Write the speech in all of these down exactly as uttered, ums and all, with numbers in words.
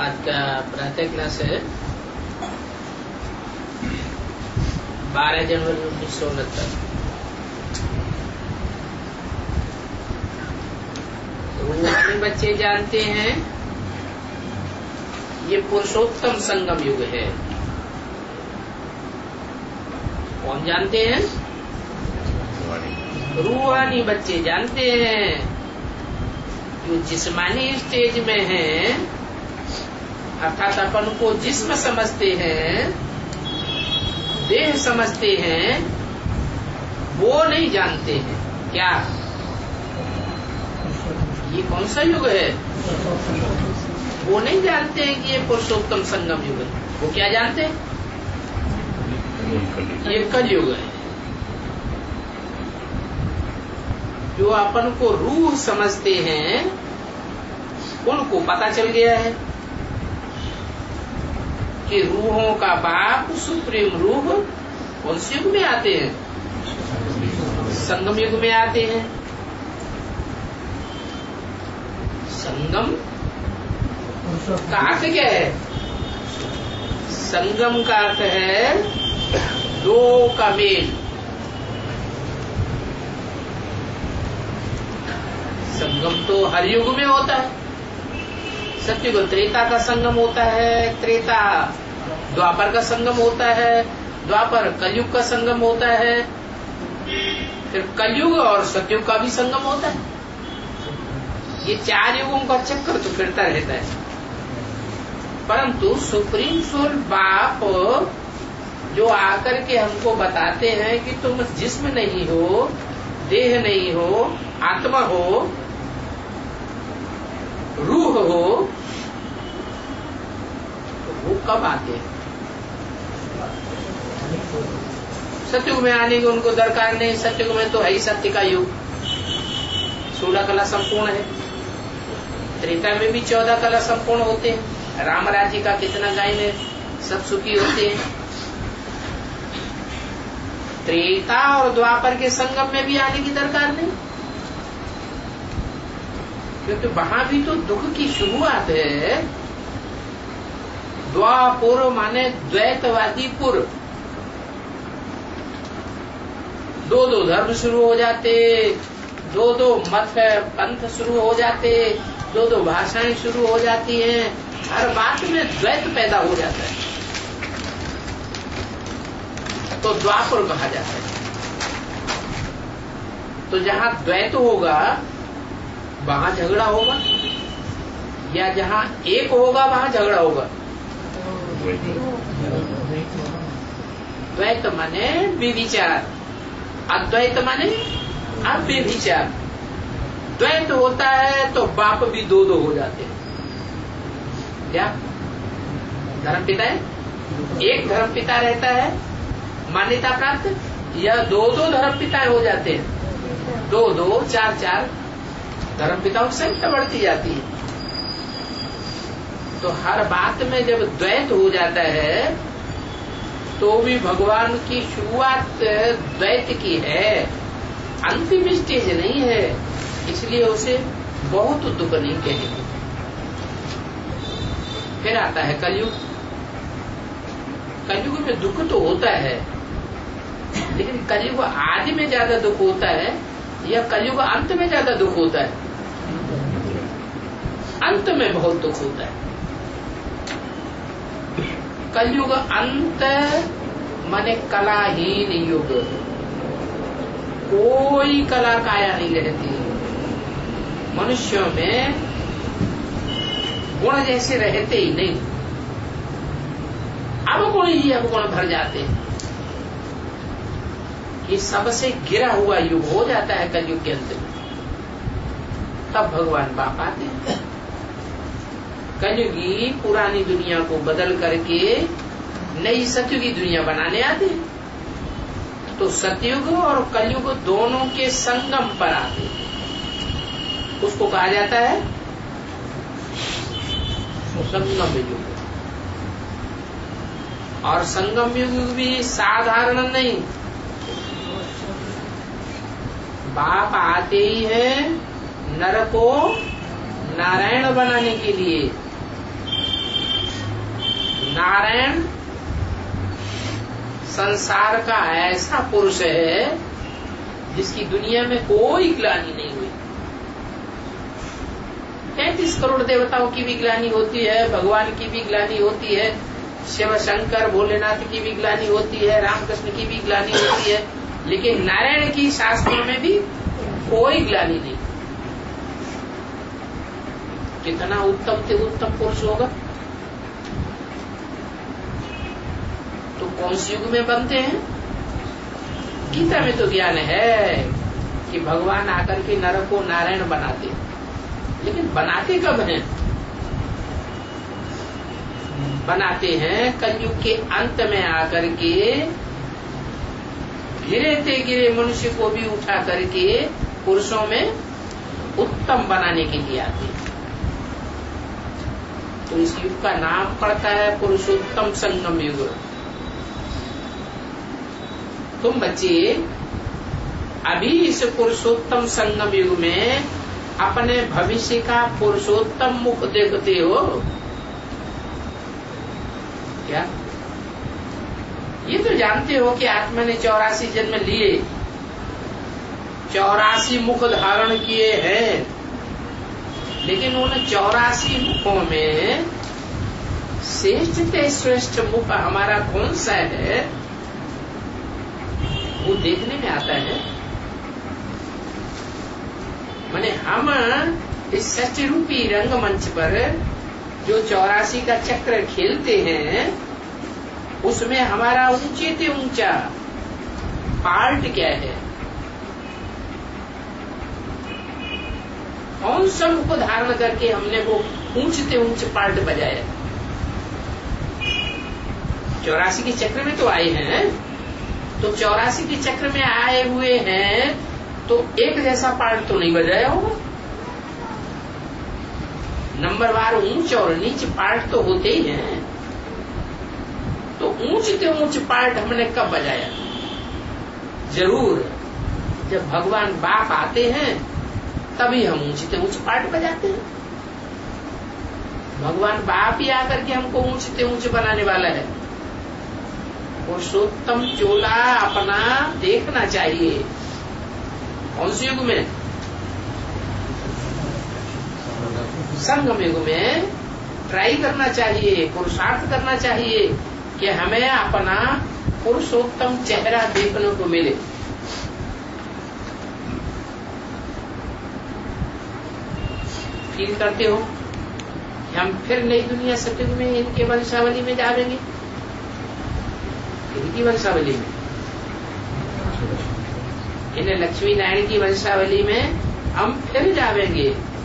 आज का प्रातः क्लास है बारह जनवरी उन्नीस सौ उनहत्तर। रूहानी बच्चे जानते हैं ये पुरुषोत्तम संगम युग है। कौन जानते हैं? रूहानी बच्चे जानते हैं जो जिस्मानी स्टेज में हैं, अर्थात अपन को जिस्म समझते हैं, देह समझते हैं, वो नहीं जानते हैं। क्या ये कौन सा युग है? वो नहीं जानते हैं कि ये पुरुषोत्तम संगम युग है। वो क्या जानते हैं? ये कल युग है। जो अपन को रूह समझते हैं उनको पता चल गया है कि रूहों का बाप सुप्रीम रूह कौन से युग में आते हैं? संगम युग में आते हैं। संगम का अर्थ क्या है? संगम का अर्थ है दो का मेल। संगम तो हर युग में होता है। सत्युग त्रेता का संगम होता है, त्रेता द्वापर का संगम होता है, द्वापर कलयुग का संगम होता है, फिर कलयुग और सत्युग का भी संगम होता है। ये चार युगों का चक्कर तो फिरता रहता है। परंतु सुप्रीम सोल बाप जो आकर के हमको बताते हैं कि तुम जिस्म नहीं हो, देह नहीं हो, आत्मा हो, रूह हो, तो वो कब आते हैं? सत्युग में आने की उनको दरकार नहीं। सत्युग में तो है ही सत्य का युग, सोलह कला संपूर्ण है। त्रेता में भी चौदह कला संपूर्ण होते हैं। राम राज्य का कितना गायन है, सब सुखी होते हैं। त्रेता और द्वापर के संगम में भी आने की दरकार नहीं, क्योंकि वहां भी तो दुख की शुरुआत है। द्वापुर माने द्वैतवादी पुर। दो दो धर्म शुरू हो जाते, दो दो मत पंथ शुरू हो जाते, दो दो भाषाएं शुरू हो जाती हैं। हर बात में द्वैत पैदा हो जाता है, तो द्वापुर कहा जाता है। तो जहां द्वैत होगा वहां झगड़ा होगा, या जहां एक होगा वहां झगड़ा होगा? द्वैत माने विविचार, अद्वैत माने अव्यभिचार। द्वैत होता है तो बाप भी दो दो हो जाते हैं। क्या धर्म पिता है? एक धर्म पिता रहता है मान्यता प्राप्त, या दो दो धर्म पिता हो जाते हैं? दो दो चार चार धर्म पिताओं की संख्या बढ़ती जाती है। तो हर बात में जब द्वैत हो जाता है तो भी भगवान की शुरुआत द्वैत की है, अंतिम स्टेज नहीं है। इसलिए उसे बहुत दुख नहीं कहेंगे। फिर आता है कलयुग। कलयुग में दुख तो होता है, लेकिन कलयुग आदि में ज्यादा दुख होता है या कलयुग अंत में ज्यादा दुख होता है? अंत में बहुत दुख होता है। कलयुग अंत माने कलाहीन युग। कोई कला काया नहीं रहती। मनुष्यों में गुण जैसे रहते ही नहीं, अवगुण ही अवगुण भर जाते हैं। ये सबसे गिरा हुआ युग हो जाता है कलयुग के अंत में। तब भगवान बाप आते हैं। कलयुगी पुरानी दुनिया को बदल करके नई सतयुगी दुनिया बनाने आते हैं। तो सतयुग और कलयुग दोनों के संगम पर आते हैं। उसको कहा जाता है संगम युग। और संगम युग भी साधारण नहीं। बाप आते ही है नर को नारायण बनाने के लिए। नारायण संसार का ऐसा पुरुष है जिसकी दुनिया में कोई ग्लानि नहीं हुई। तैतीस करोड़ देवताओं की भी ग्लानि होती है, भगवान की भी ग्लानि होती है, शिव शंकर भोलेनाथ की भी ग्लानि होती है, रामकृष्ण की भी ग्लानि होती है, लेकिन नारायण की शास्त्रों में भी कोई ग्लानि नहीं। कितना उत्तम से उत्तम पुरुष होगा। तो कौन से युग में बनते हैं? गीता में तो ज्ञान है कि भगवान आकर के नर को नारायण बनाते, लेकिन बनाते कब हैं? बनाते हैं कलयुग के अंत में आकर के, गिरे ते गिरे मनुष्य को भी उठा करके पुरुषों में उत्तम बनाने के लिए आते हैं। तो इस युग का नाम पड़ता है पुरुषोत्तम संगम युग। तुम बच्चे अभी इस पुरुषोत्तम संगम युग में अपने भविष्य का पुरुषोत्तम मुख देखते हो क्या? ये तो जानते हो कि आत्मा ने चौरासी जन्म लिए, चौरासी मुख धारण किए हैं, लेकिन उन चौरासी मुखों में श्रेष्ठ से श्रेष्ठ मुख हमारा कौन सा है वो देखने में आता है। माने हम इस सत्य रूपी रंगमंच पर जो चौरासी का चक्र खेलते हैं उसमें हमारा ऊंचे से ऊंचा पार्ट क्या है? कौन सा मुख धारण करके हमने वो ऊंचते ऊंचे पार्ट बजाया? चौरासी के चक्र में तो आए हैं, तो चौरासी के चक्र में आए हुए हैं तो एक जैसा पार्ट तो नहीं बजाया होगा। नंबरवार ऊंच और नीच पार्ट तो होते ही हैं। तो ऊंच के ऊंच पार्ट हमने कब बजाया? जरूर जब भगवान बाप आते हैं तभी हम ऊंचते ऊंच पार्ट बजाते हैं। भगवान बाप ही आकर के हमको ऊंचते ऊंच बनाने वाला है। पुरुषोत्तम चोला अपना देखना चाहिए। कौन से युग में? संगम युग में ट्राई करना चाहिए, पुरुषार्थ करना चाहिए कि हमें अपना पुरुषोत्तम चेहरा देखने को मिले। फील करते हो कि हम फिर नई दुनिया सतयुग में इनके वंशावली में जाएंगे? इनकी वंशावली में, इन्हें लक्ष्मी नारायण की वंशावली में हम फिर जाएंगे।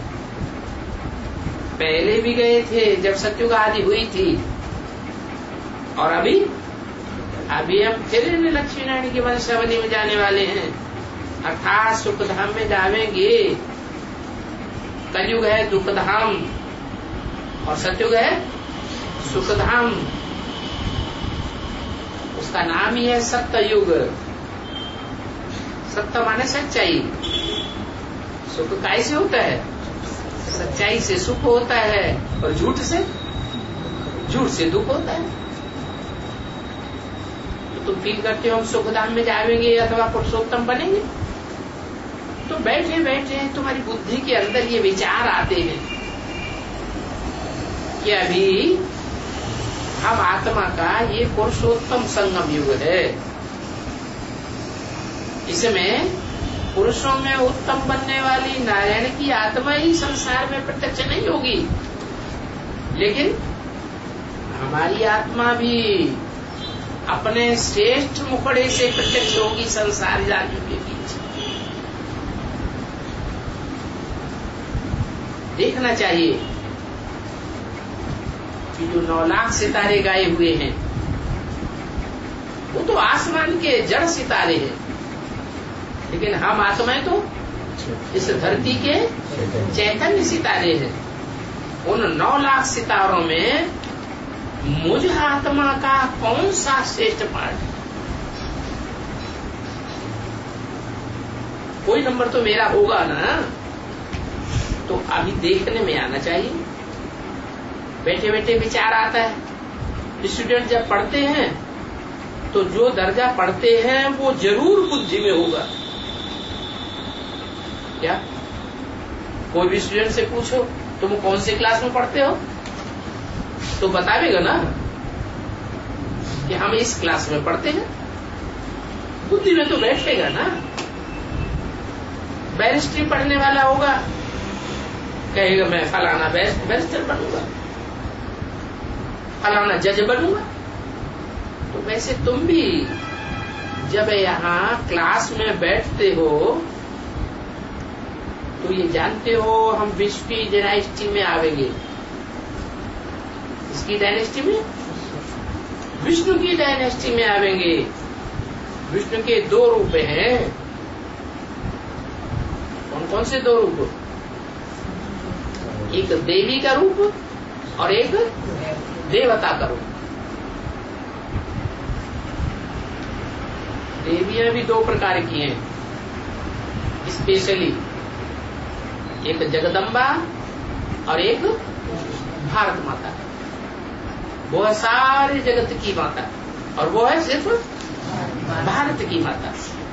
पहले भी गए थे जब सतयुग आदि हुई थी, और अभी अभी हम फिर इन्हें लक्ष्मी नारायण की वंशावली में जाने वाले हैं, अर्थात सुखधाम में जाएंगे। कलयुग है दुखधाम और सतयुग है सुखधाम। उसका नाम ही है सत्ययुग। सत्य माने सच्चाई। सुख कैसे होता है? सच्चाई से सुख होता है, और झूठ से झूठ से दुख होता है। तो तुम फील करते हो हम सुखधाम में जाएंगे अथवा पुरुषोत्तम बनेंगे? तो बैठे बैठे तुम्हारी बुद्धि के अंदर ये विचार आते हैं कि अभी हम आत्मा का ये पुरुषोत्तम संगम युग है। इसमें पुरुषों में उत्तम बनने वाली नारायण की आत्मा ही संसार में प्रत्यक्ष नहीं होगी, लेकिन हमारी आत्मा भी अपने श्रेष्ठ मुखड़े से प्रत्यक्ष होगी संसार जातियों के बीच। देखना चाहिए कि जो नौ लाख सितारे गाए हुए हैं वो तो आसमान के जड़ सितारे हैं, लेकिन हम आत्माएं तो इस धरती के चैतन्य सितारे हैं। उन नौ लाख सितारों में मुझ आत्मा का कौन सा श्रेष्ठ पार्ट? कोई नंबर तो मेरा होगा ना। तो अभी देखने में आना चाहिए। बैठे बैठे विचार आता है स्टूडेंट जब पढ़ते हैं तो जो दर्जा पढ़ते हैं वो जरूर बुद्धि में होगा। क्या कोई भी स्टूडेंट से पूछो तुम कौन से क्लास में पढ़ते हो तो बतावेगा ना कि हम इस क्लास में पढ़ते हैं। बुद्धि में तो बैठेगा ना। बैरिस्ट्री पढ़ने वाला होगा, कहेगा मैं फलाना बैरिस्टर बनूंगा, फलाना जज बनूंगा। तो वैसे तुम भी जब यहाँ क्लास में बैठते हो तो ये जानते हो हम विश्व की डायनेस्टी में आवेंगे। इसकी डायनेस्टी में, विष्णु की डायनेस्टी में आवेंगे। विष्णु के दो रूप हैं। कौन कौन से दो रूप? एक देवी का रूप और एक देवता का रूप। देवियां भी दो प्रकार की हैं स्पेशली, एक जगदम्बा और एक भारत माता। वो है सारे जगत की माता और वो है सिर्फ भारत की माता।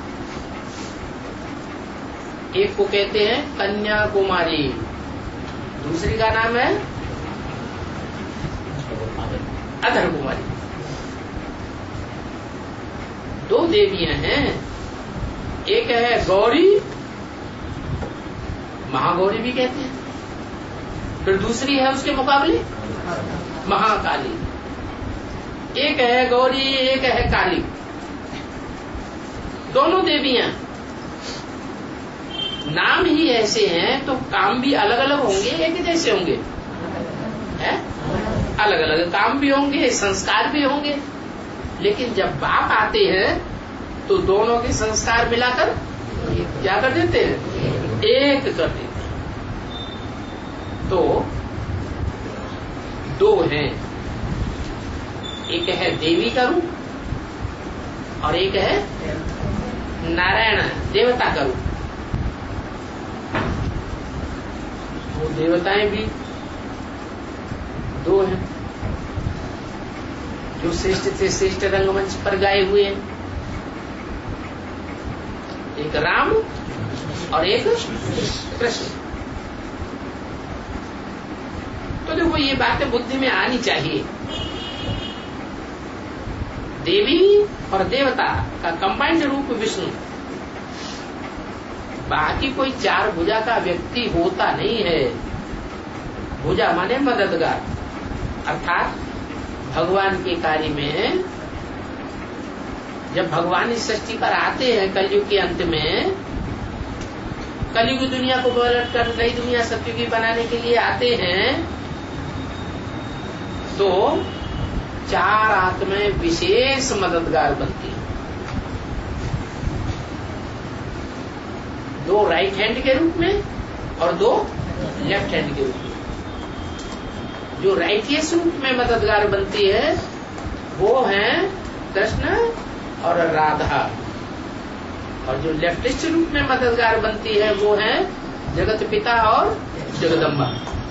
एक को कहते हैं कन्याकुमारी, दूसरी का नाम है अधर कुमारी। दो देवियां हैं, एक है गौरी, महागौरी भी कहते हैं, फिर दूसरी है उसके मुकाबले महाकाली। एक है गौरी, एक है काली। दोनों देवियां नाम ही ऐसे हैं तो काम भी अलग अलग होंगे, एक जैसे होंगे? है अलग अलग काम भी होंगे, संस्कार भी होंगे। लेकिन जब बाप आते हैं तो दोनों के संस्कार मिलाकर क्या कर देते हैं? एक कर देते हैं। तो दो हैं, एक है देवी का रूप और एक है नारायण देवता का रूप। वो देवताएं भी दो हैं जो श्रेष्ठ से श्रेष्ठ रंगमंच पर गाए हुए हैं, एक राम और एक कृष्ण। तो देखो ये बातें बुद्धि में आनी चाहिए। देवी और देवता का कंबाइंड रूप विष्णु। बाकी कोई चार भुजा का व्यक्ति होता नहीं है। भुजा माने मददगार, अर्थात भगवान के कार्य में जब भगवान इस सृष्टि पर आते हैं कलयुग के अंत में, कलयुग दुनिया को पलट कर नई दुनिया सतयुगी बनाने के लिए आते हैं, तो चार आत्माएं विशेष मददगार बनती हैं। दो राइट हैंड के रूप में और दो लेफ्ट हैंड के रूप में। जो राइटियस रूप में मददगार बनती है वो है कृष्ण और राधा, और जो लेफ्टिस्ट रूप में मददगार बनती है वो है जगत पिता और जगदम्बा।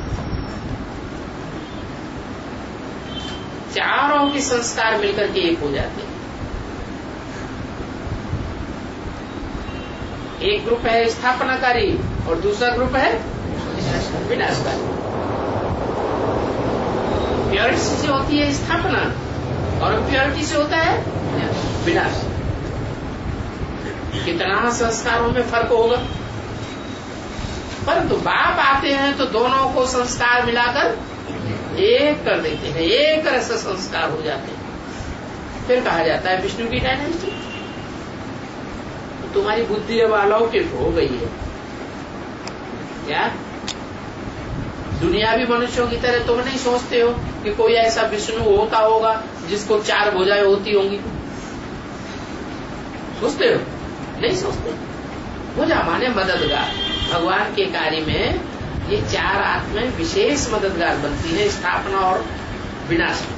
चारों के संस्कार मिलकर के एक हो जाते हैं। एक ग्रुप है स्थापनाकारी और दूसरा ग्रुप है विनाशकारी। प्योरिटी से होती है स्थापना और प्योरिटी से होता है विनाश। कितना संस्कारों में फर्क होगा, परंतु बाप आते हैं तो दोनों को संस्कार मिलाकर एक कर देते हैं, एक रस संस्कार हो जाते हैं। फिर कहा जाता है विष्णु की डायनेस्टी। तो तुम्हारी बुद्धि अब अलौकिक हो गई है। क्या दुनियावी मनुष्यों की तरह तुम नहीं सोचते हो कि कोई ऐसा विष्णु होता होगा जिसको चार भुजाएं होती होंगी? सोचते हो? नहीं सोचते। भुजा माने मददगार। भगवान के कार्य में ये चार आत्माएं विशेष मददगार बनती है, स्थापना और विनाश में।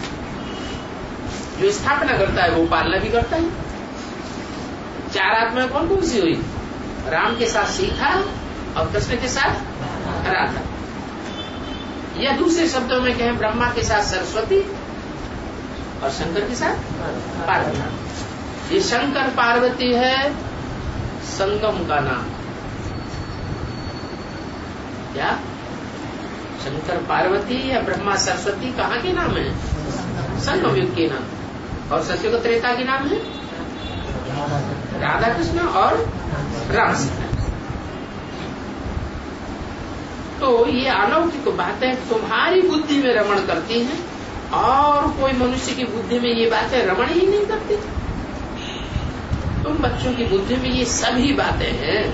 जो स्थापना करता है वो पालना भी करता है। चार आत्माएं कौन कौन सी हुई? राम के साथ सीता और कृष्ण के साथ राधा, या दूसरे शब्दों में कहें ब्रह्मा के साथ सरस्वती और शंकर के साथ पार्वती। ये शंकर पार्वती है संगम का नाम। क्या शंकर पार्वती या ब्रह्मा सरस्वती कहाँ के नाम है? संगम युग के नाम। और सत्युग त्रेता के नाम है राधा कृष्ण और राम सीता। तो ये अलौकिक बातें तुम्हारी बुद्धि में रमण करती हैं और कोई मनुष्य की बुद्धि में ये बातें रमण ही नहीं करती। तुम बच्चों की बुद्धि में ये सभी बातें हैं।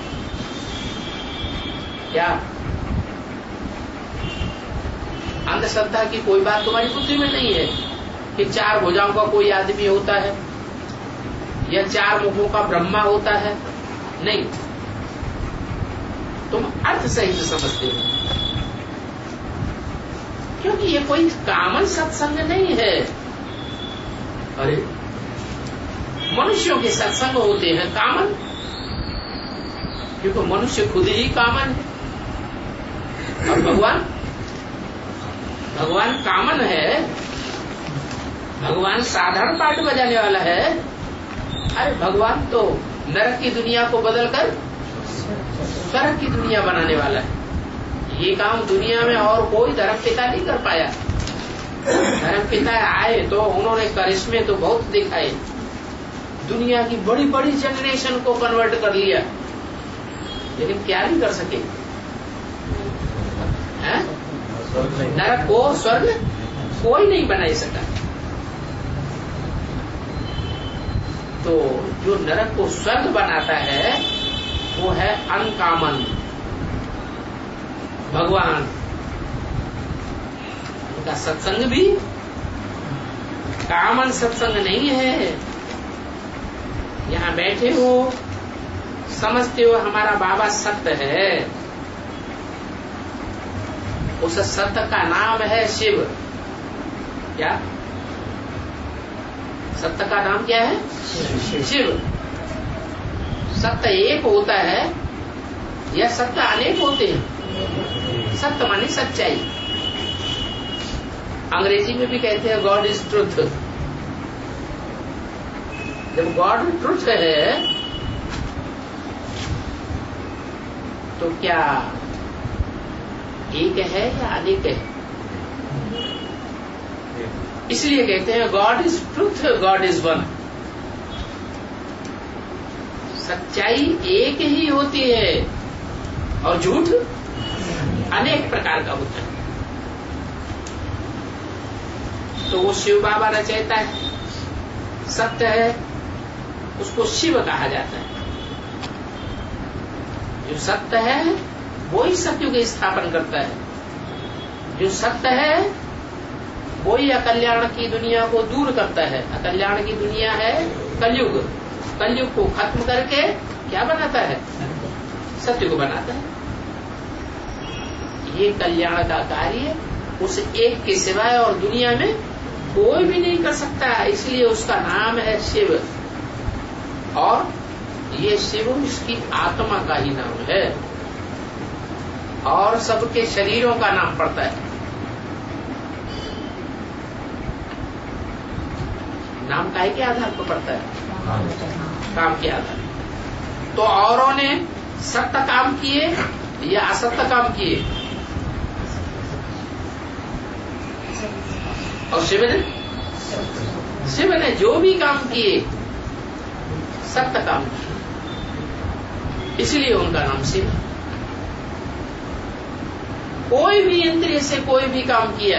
क्या अंधश्रद्धा की कोई बात तुम्हारी बुद्धि में नहीं है कि चार भुजाओं का कोई आदमी होता है या चार मुखों का ब्रह्मा होता है? नहीं, तुम अर्थ सहित समझते हो, क्योंकि ये कोई कामन सत्संग नहीं है। अरे मनुष्यों के सत्संग होते हैं कामन, क्योंकि मनुष्य खुद ही कामन है। और भगवान भगवान कामन है, भगवान साधारण पाठ बजाने वाला है। अरे भगवान तो नरक की दुनिया को बदलकर स्वर्ग की दुनिया बनाने वाला है। ये काम दुनिया में और कोई धर्म पिता नहीं कर पाया। धर्म पिता आए तो उन्होंने करिश्मे तो बहुत दिखाए, दुनिया की बड़ी बड़ी जनरेशन को कन्वर्ट कर लिया, लेकिन क्या नहीं कर सके? है? नरक को स्वर्ग कोई नहीं बना सका। तो जो नरक को स्वर्ग बनाता है वो है अनकामन भगवान। उनका सत्संग भी कामन सत्संग नहीं है। यहाँ बैठे हो, समझते हो हमारा बाबा सत्य है, उस सत्य का नाम है शिव। क्या सत्य का नाम क्या है? शिव। सत्य एक होता है या सत्य अनेक होते हैं? सत्य माने सच्चाई। अंग्रेजी में भी कहते हैं गॉड इज ट्रुथ। जब गॉड ट्रुथ है तो क्या एक है या अनेक है? इसलिए कहते हैं God is truth, God is one. सच्चाई एक ही होती है और झूठ अनेक प्रकार का होता है। तो वो शिव बाबा रचयिता है, सत्य है, उसको शिव कहा जाता है। जो सत्य है वो ही सत्य का स्थापन करता है। जो सत्य है वो ही अकल्याण की दुनिया को दूर करता है। अकल्याण की दुनिया है कलयुग। कलयुग को खत्म करके क्या बनाता है? सत्य को बनाता है। ये कल्याण का कार्य उस एक के सिवाय और दुनिया में कोई भी नहीं कर सकता। इसलिए उसका नाम है शिव। और ये शिव उसकी आत्मा का ही नाम है और सबके शरीरों का नाम पड़ता है। नाम काहे के आधार पर पड़ता है? काम के आधार। तो औरों ने सत्य काम किए या असत्य काम किए? और शिव ने शिव ने जो भी काम किए सत्य काम किए, इसलिए उनका नाम शिव। कोई भी इंद्रिय से कोई भी काम किया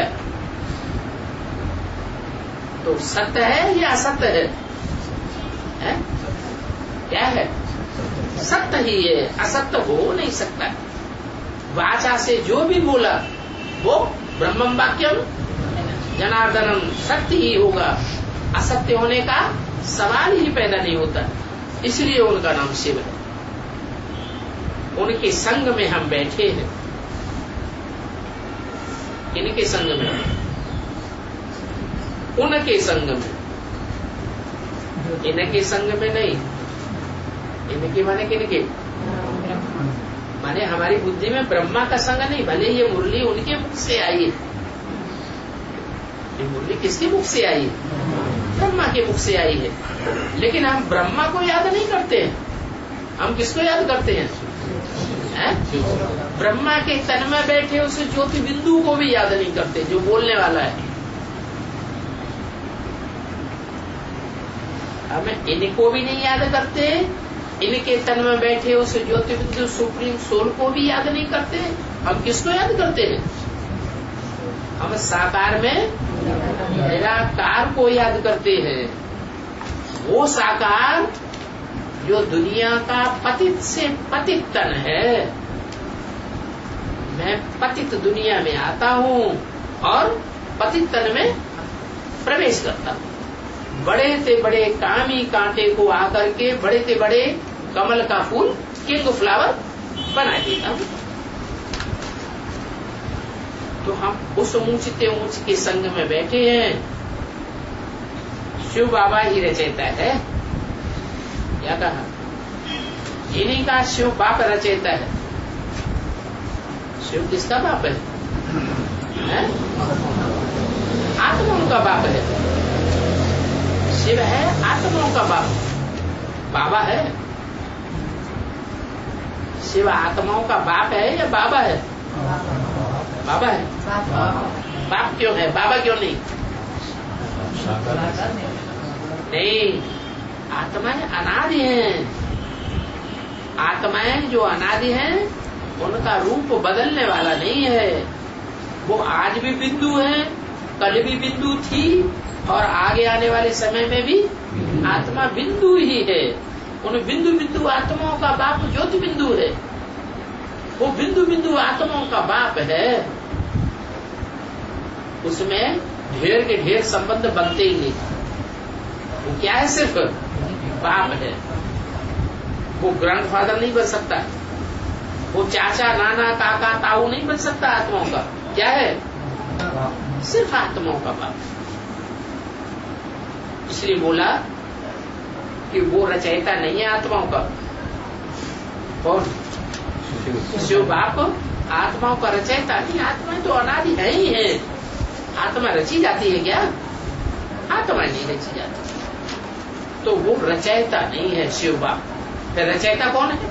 तो सत्य है या असत्य है? है? क्या है? सत्य ही है, असत्य हो नहीं सकता। वाचा से जो भी बोला वो ब्रह्मम वाक्यम जनार्दनम सत्य ही होगा। असत्य होने का सवाल ही पैदा नहीं होता। इसलिए उनका नाम शिव है। उनके संग में हम बैठे हैं। इनके संग में, उनके संग में, इनके संग में नहीं। इनके माने किनके? माने हमारी बुद्धि में ब्रह्मा का संग नहीं। भले ये मुरली उनके मुख से आई है, ये मुरली किसके मुख से आई है? ब्रह्मा के मुख से आई है। लेकिन हम ब्रह्मा को याद नहीं करते हैं, हम किसको याद करते हैं? है? ब्रह्मा के तन में बैठे उस ज्योति बिंदु को भी याद नहीं करते, जो बोलने वाला है। हम इनको भी नहीं याद करते, इनके तन में बैठे उस ज्योति बिंदु सुप्रीम सोल को भी याद नहीं करते। हम किसको याद करते हैं? हम साकार में निराकार को याद करते हैं। वो साकार जो दुनिया का पतित से पतित तन है। मैं पतित दुनिया में आता हूँ और पतित तन में प्रवेश करता हूँ। बड़े से बड़े कामी कांटे को आकर के बड़े से बड़े कमल का फूल, किंग फ्लावर बना देता हूँ। तो हम उस ऊंचते ऊंच के संग में बैठे हैं। शिव बाबा ही रचयिता है। क्या कहा? इन्हीं का शिव बाप रचयिता है। शिव किसका बाप है? है? आत्माओं का बाप है। शिव है आत्माओं का बाप, बाबा है। शिव आत्माओं का बाप है या बाबा है? बाबा है। बाप क्यों है, बाबा क्यों नहीं? नहीं, आत्माएं अनादि हैं। आत्माएं जो अनादि हैं उनका रूप बदलने वाला नहीं है। वो आज भी बिंदु है, कल भी बिंदु थी और आगे आने वाले समय में भी आत्मा बिंदु ही है। उन बिंदु बिंदु आत्माओं का बाप ज्योति बिंदु है। वो बिंदु बिंदु आत्माओं का बाप है। उसमें ढेर के ढेर संबंध बनते ही नहीं। वो क्या है? सिर्फ बाप है। वो ग्रैंडफादर नहीं बन सकता, वो चाचा नाना काका ताऊ नहीं बन सकता। आत्माओं का क्या है? सिर्फ आत्माओं का बाप। इसलिए बोला कि वो रचयिता नहीं है आत्माओं का। कौन? शिव बाप आत्माओं का रचयिता नहीं। आत्मा तो अनादि है ही है। आत्मा रची जाती है क्या? आत्मा नहीं रची जाती। तो वो रचयिता नहीं है शिव बाप। फिर रचयिता कौन है?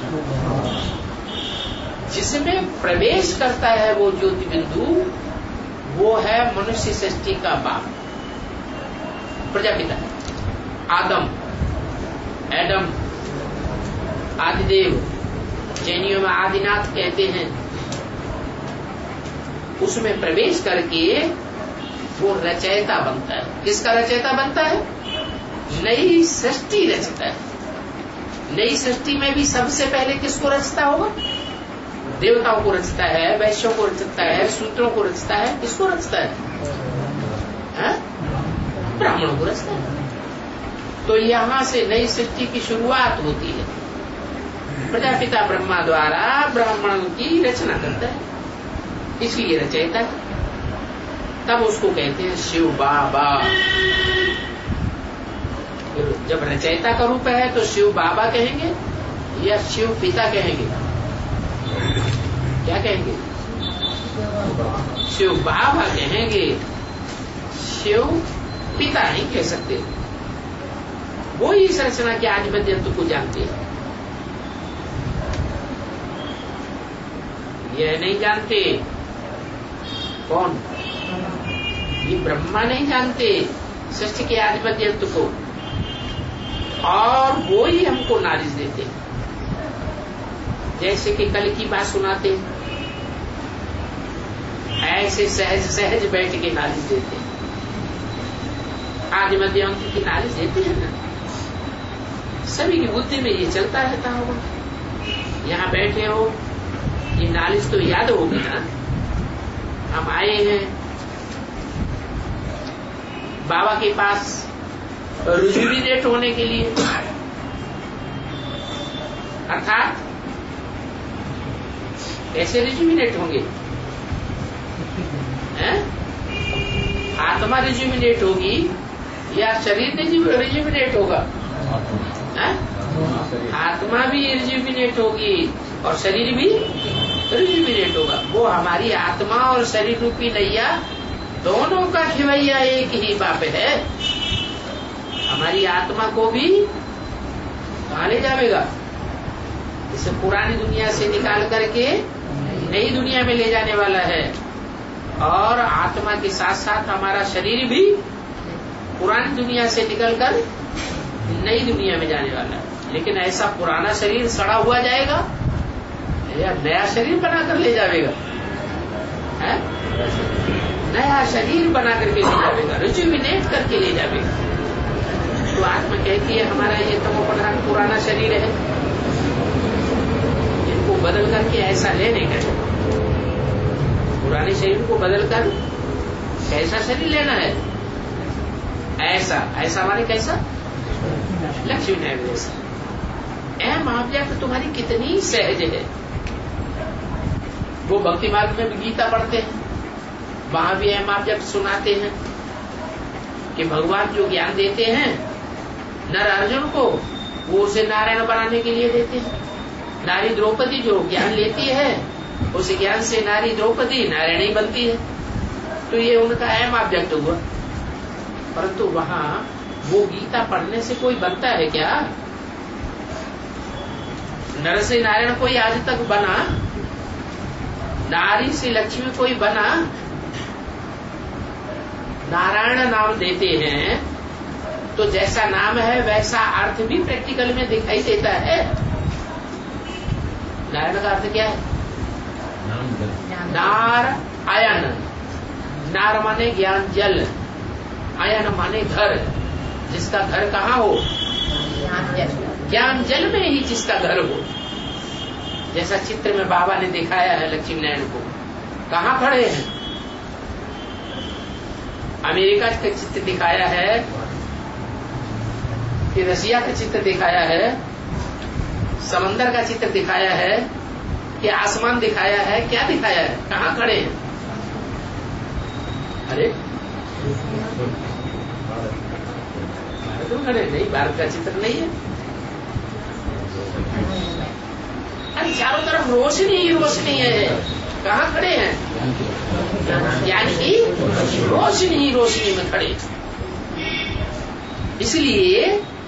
जिसमें प्रवेश करता है वो ज्योति बिंदु, वो है मनुष्य सृष्टि का बाप, प्रजापिता, आदम, एडम, आदिदेव, जैनियों में आदिनाथ कहते हैं। उसमें प्रवेश करके वो रचयिता बनता है। किसका रचयिता बनता है? नई सृष्टि रचता है। नई सृष्टि में भी सबसे पहले किसको रचता होगा? देवताओं को रचता है, वैश्यों को रचता है, शूद्रों को रचता है। किसको रचता है? है? ब्राह्मणों को रचता है। तो यहाँ से नई सृष्टि की शुरुआत होती है। प्रजापिता ब्रह्मा द्वारा ब्राह्मणों की रचना करता है, इसलिए रचयिता है। तब उसको कहते हैं शिव बाबा। जब रचयिता का रूप है तो शिव बाबा कहेंगे या शिव पिता कहेंगे? क्या कहेंगे? शिव बाबा कहेंगे, शिव पिता नहीं कह सकते। वो इस रचना के आधिपत्य को जानते हैं। यह नहीं जानते। कौन? ये ब्रह्मा नहीं जानते सृष्टि के आधिपत्य को, और वो ही हमको नॉलेज देते। जैसे कि कल की बात सुनाते, ऐसे सहज सहज बैठ के नॉलेज देते। आदि मध्य अंत की नॉलेज देते हैं ना। सभी की बुद्धि में ये चलता रहता होगा। यहाँ बैठे हो, ये नॉलेज तो याद होगी ना। हम आए हैं बाबा के पास रिजुविनेट होने के लिए, अर्थात कैसे रिजुविनेट होंगे? हैं? आत्मा रिजुविनेट होगी या शरीर रिजुविनेट होगा? हैं? आत्मा भी रिजुविनेट होगी और शरीर भी रिजुविनेट होगा। वो हमारी आत्मा और शरीर रूपी नैया दोनों का खिवैया एक ही बाप है। हमारी आत्मा को भी कहाँ ले जाएगा? इसे पुरानी दुनिया से निकाल करके नई दुनिया में ले जाने वाला है। और आत्मा के साथ साथ हमारा शरीर भी पुरानी दुनिया से निकलकर नई दुनिया में जाने वाला है। लेकिन ऐसा पुराना शरीर सड़ा हुआ जाएगा या नया शरीर बनाकर ले जाएगा? है? नया शरीर बना करके ले जाएगा, रिजुविनेट करके ले जाएगा। तो आत्मा कहती है हमारा ये तमो प्रधान पुराना शरीर है, इनको बदल करके ऐसा लेने का है। पुराने शरीर को बदल कर कैसा शरीर लेना है? ऐसा ऐसा हमारे कैसा? लक्ष्मी नारायण जैसा। एम ऑब्जेक्ट तुम्हारी कितनी सहज है। वो भक्ति मार्ग में भी गीता पढ़ते हैं, वहां भी एम ऑब्जेक्ट सुनाते हैं कि भगवान जो ज्ञान देते हैं नर अर्जुन को, वो उसे नारायण बनाने के लिए देते हैं। नारी द्रौपदी जो ज्ञान लेती है, उस ज्ञान से नारी द्रौपदी नारायण ही बनती है। तो ये उनका एम ऑब्जेक्ट हुआ। परंतु वहां वो गीता पढ़ने से कोई बनता है क्या? नर से नारायण कोई आज तक बना? नारी से लक्ष्मी कोई बना? नारायण नाम देते हैं तो जैसा नाम है वैसा अर्थ भी प्रैक्टिकल में दिखाई देता है। नारायण का अर्थ क्या है? नार आयन। नार माने ज्ञान जल, आयन माने घर। जिसका घर कहाँ हो? ज्ञान जल में ही जिसका घर हो। जैसा चित्र में बाबा ने दिखाया है लक्ष्मी नारायण को, कहाँ खड़े हैं? अमेरिका का चित्र दिखाया है कि रसिया का चित्र दिखाया है, समंदर का चित्र दिखाया है कि आसमान दिखाया है? क्या दिखाया है? कहाँ खड़े हैं? अरे भारत में खड़े नहीं, भारत का चित्र नहीं है। अरे चारों तरफ रोशनी ही रोशनी है, कहाँ खड़े हैं? यानी कि रोशनी ही रोशनी में खड़े। इसलिए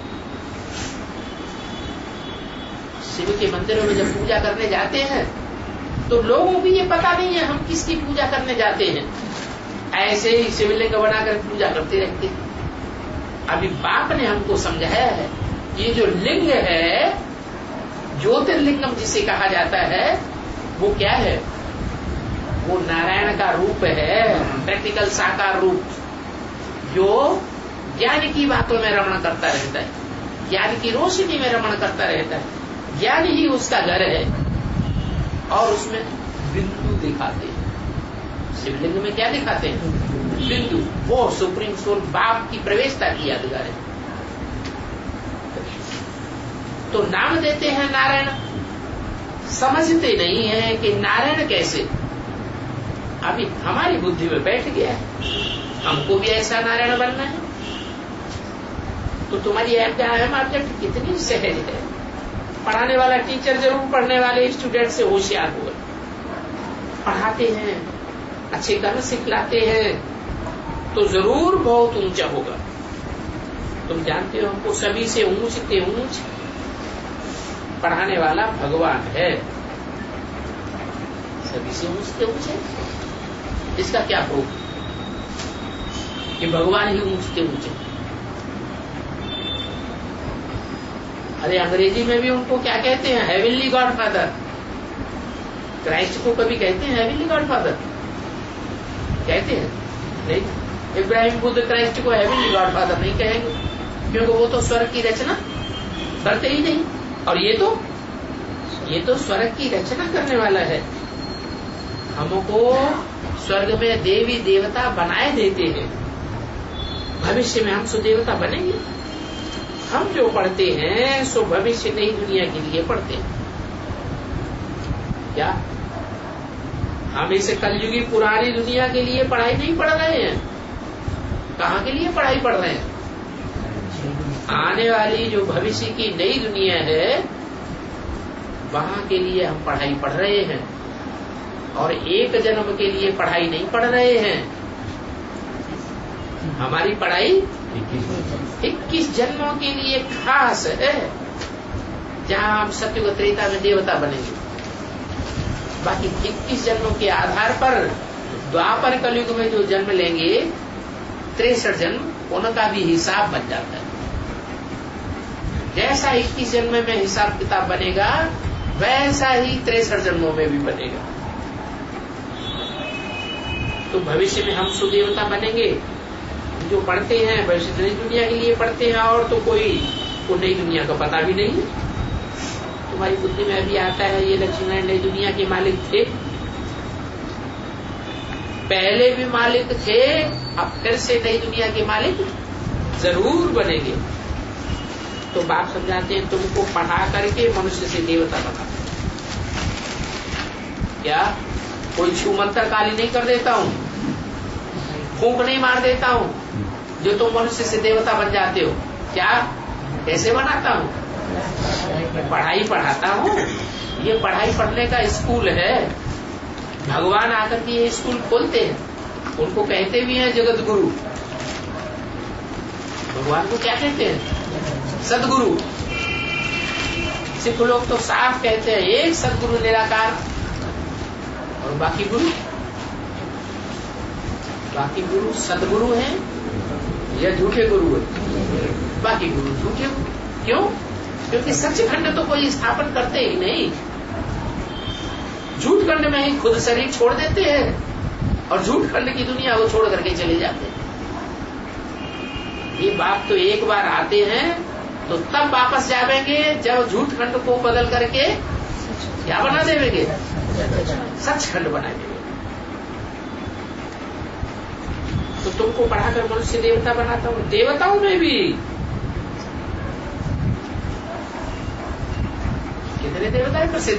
शिव के मंदिरों में जब पूजा करने जाते हैं तो लोगों को ये पता नहीं है हम किसकी पूजा करने जाते हैं। ऐसे ही शिवलिंग बनाकर पूजा करते रहते हैं। अभी बाप ने हमको समझाया है ये जो लिंग है, ज्योतिर्लिंगम जिसे कहा जाता है, वो क्या है? वो नारायण का रूप है, प्रैक्टिकल साकार रूप, जो ज्ञान की बातों में रमण करता रहता है, ज्ञान की रोशनी में रमण करता रहता है। ज्ञान ही उसका घर है और उसमें बिंदु दिखाते हैं। शिवलिंग में क्या दिखाते हैं? बिंदु। वो सुप्रीम सोल बाप की प्रवेशता की यादगार है। तो नाम देते हैं नारायण, समझते नहीं है कि नारायण कैसे। अभी हमारी बुद्धि में बैठ गया है हमको भी ऐसा नारायण बनना है। तो तुम्हारी ऑब्जेक्ट कितनी सहज है। पढ़ाने वाला टीचर जरूर पढ़ने वाले स्टूडेंट से होशियार होगा, पढ़ाते हैं, अच्छे कर्म सिखलाते हैं तो जरूर बहुत ऊंचा होगा। तुम जानते हो हमको सभी से ऊंच के ऊंच पढ़ाने वाला भगवान है। सभी से ऊंच के ऊंच है। इसका क्या प्रूफ कि भगवान ही ऊंच के ऊंच है? अरे अंग्रेजी में भी उनको क्या कहते हैं? Heavenly God father. क्राइस्ट को कभी कहते हैं हेवनली गॉड फादर? कहते हैं नहीं। इब्राहिम बुद्ध क्राइस्ट को हेवनली गॉड फादर नहीं कहेंगे, क्योंकि वो तो स्वर्ग की रचना करते ही नहीं। और ये तो ये तो स्वर्ग की रचना करने वाला है। हमको स्वर्ग में देवी देवता बनाए देते हैं। भविष्य में हम सुदेवता बनेंगे। हम जो पढ़ते हैं सो भविष्य नई दुनिया के लिए पढ़ते हैं। क्या हम इसे कलयुगी पुरानी दुनिया के लिए पढ़ाई नहीं पढ़ रहे हैं? कहाँ के लिए पढ़ाई पढ़ रहे हैं? आने वाली जो भविष्य की नई दुनिया है वहां के लिए हम पढ़ाई पढ़ रहे हैं। और एक जन्म के लिए पढ़ाई नहीं पढ़ रहे हैं। हमारी पढ़ाई इक्कीस जन्मों के लिए खास है, जहां हम सत्युग त्रेता में देवता बनेंगे। बाकी इक्कीस जन्मों के आधार पर द्वापर कलयुग में जो जन्म लेंगे तिरसठ जन्म, उनका भी हिसाब बन जाता है। जैसा इक्कीस जन्म में हिसाब किताब बनेगा वैसा ही तिरसठ जन्मों में भी बनेगा। तो भविष्य में हम सुदेवता बनेंगे। जो पढ़ते हैं भविष्य नई दुनिया के लिए पढ़ते हैं, और तो कोई को नई दुनिया का पता भी नहीं है। तुम्हारी बुद्धि में अभी आता है ये लक्ष्मीनारायण नई दुनिया के मालिक थे, पहले भी मालिक थे, अब फिर से नई दुनिया के मालिक जरूर बनेंगे। तो बाप समझाते हैं तुमको पढ़ा करके मनुष्य से देवता बना। क्या कोई छू मंत्र काली नहीं कर देता हूं, फूंक नहीं मार देता हूं जो तुम तो मनुष्य से देवता बन जाते हो? क्या कैसे बनाता हूं? पढ़ाई पढ़ाता हूं। ये पढ़ाई पढ़ने का स्कूल है। भगवान आकर के ये स्कूल खोलते हैं, उनको कहते भी हैं जगत गुरु। भगवान को क्या कहते हैं? सदगुरु। सिख लोग तो साफ कहते हैं एक सदगुरु निराकार, और बाकी गुरु बाकी गुरु सदगुरु हैं या झूठे गुरु हैं? बाकी गुरु झूठे। क्यों? क्योंकि सच्चिखंड तो कोई स्थापन करते ही नहीं। झूठ खंड में ही खुद शरीर छोड़ देते हैं और झूठ खंड की दुनिया को छोड़ करके चले जाते हैं। ये बाप तो एक बार आते हैं तो तब वापस जावेंगे जब झूठ खंड को बदल करके क्या बना देवेंगे? सच खंड बना देंगे। तो तुमको पढ़ाकर मनुष्य देवता बनाता हूं। देवताओं में भी कितने देवता प्रसिद्ध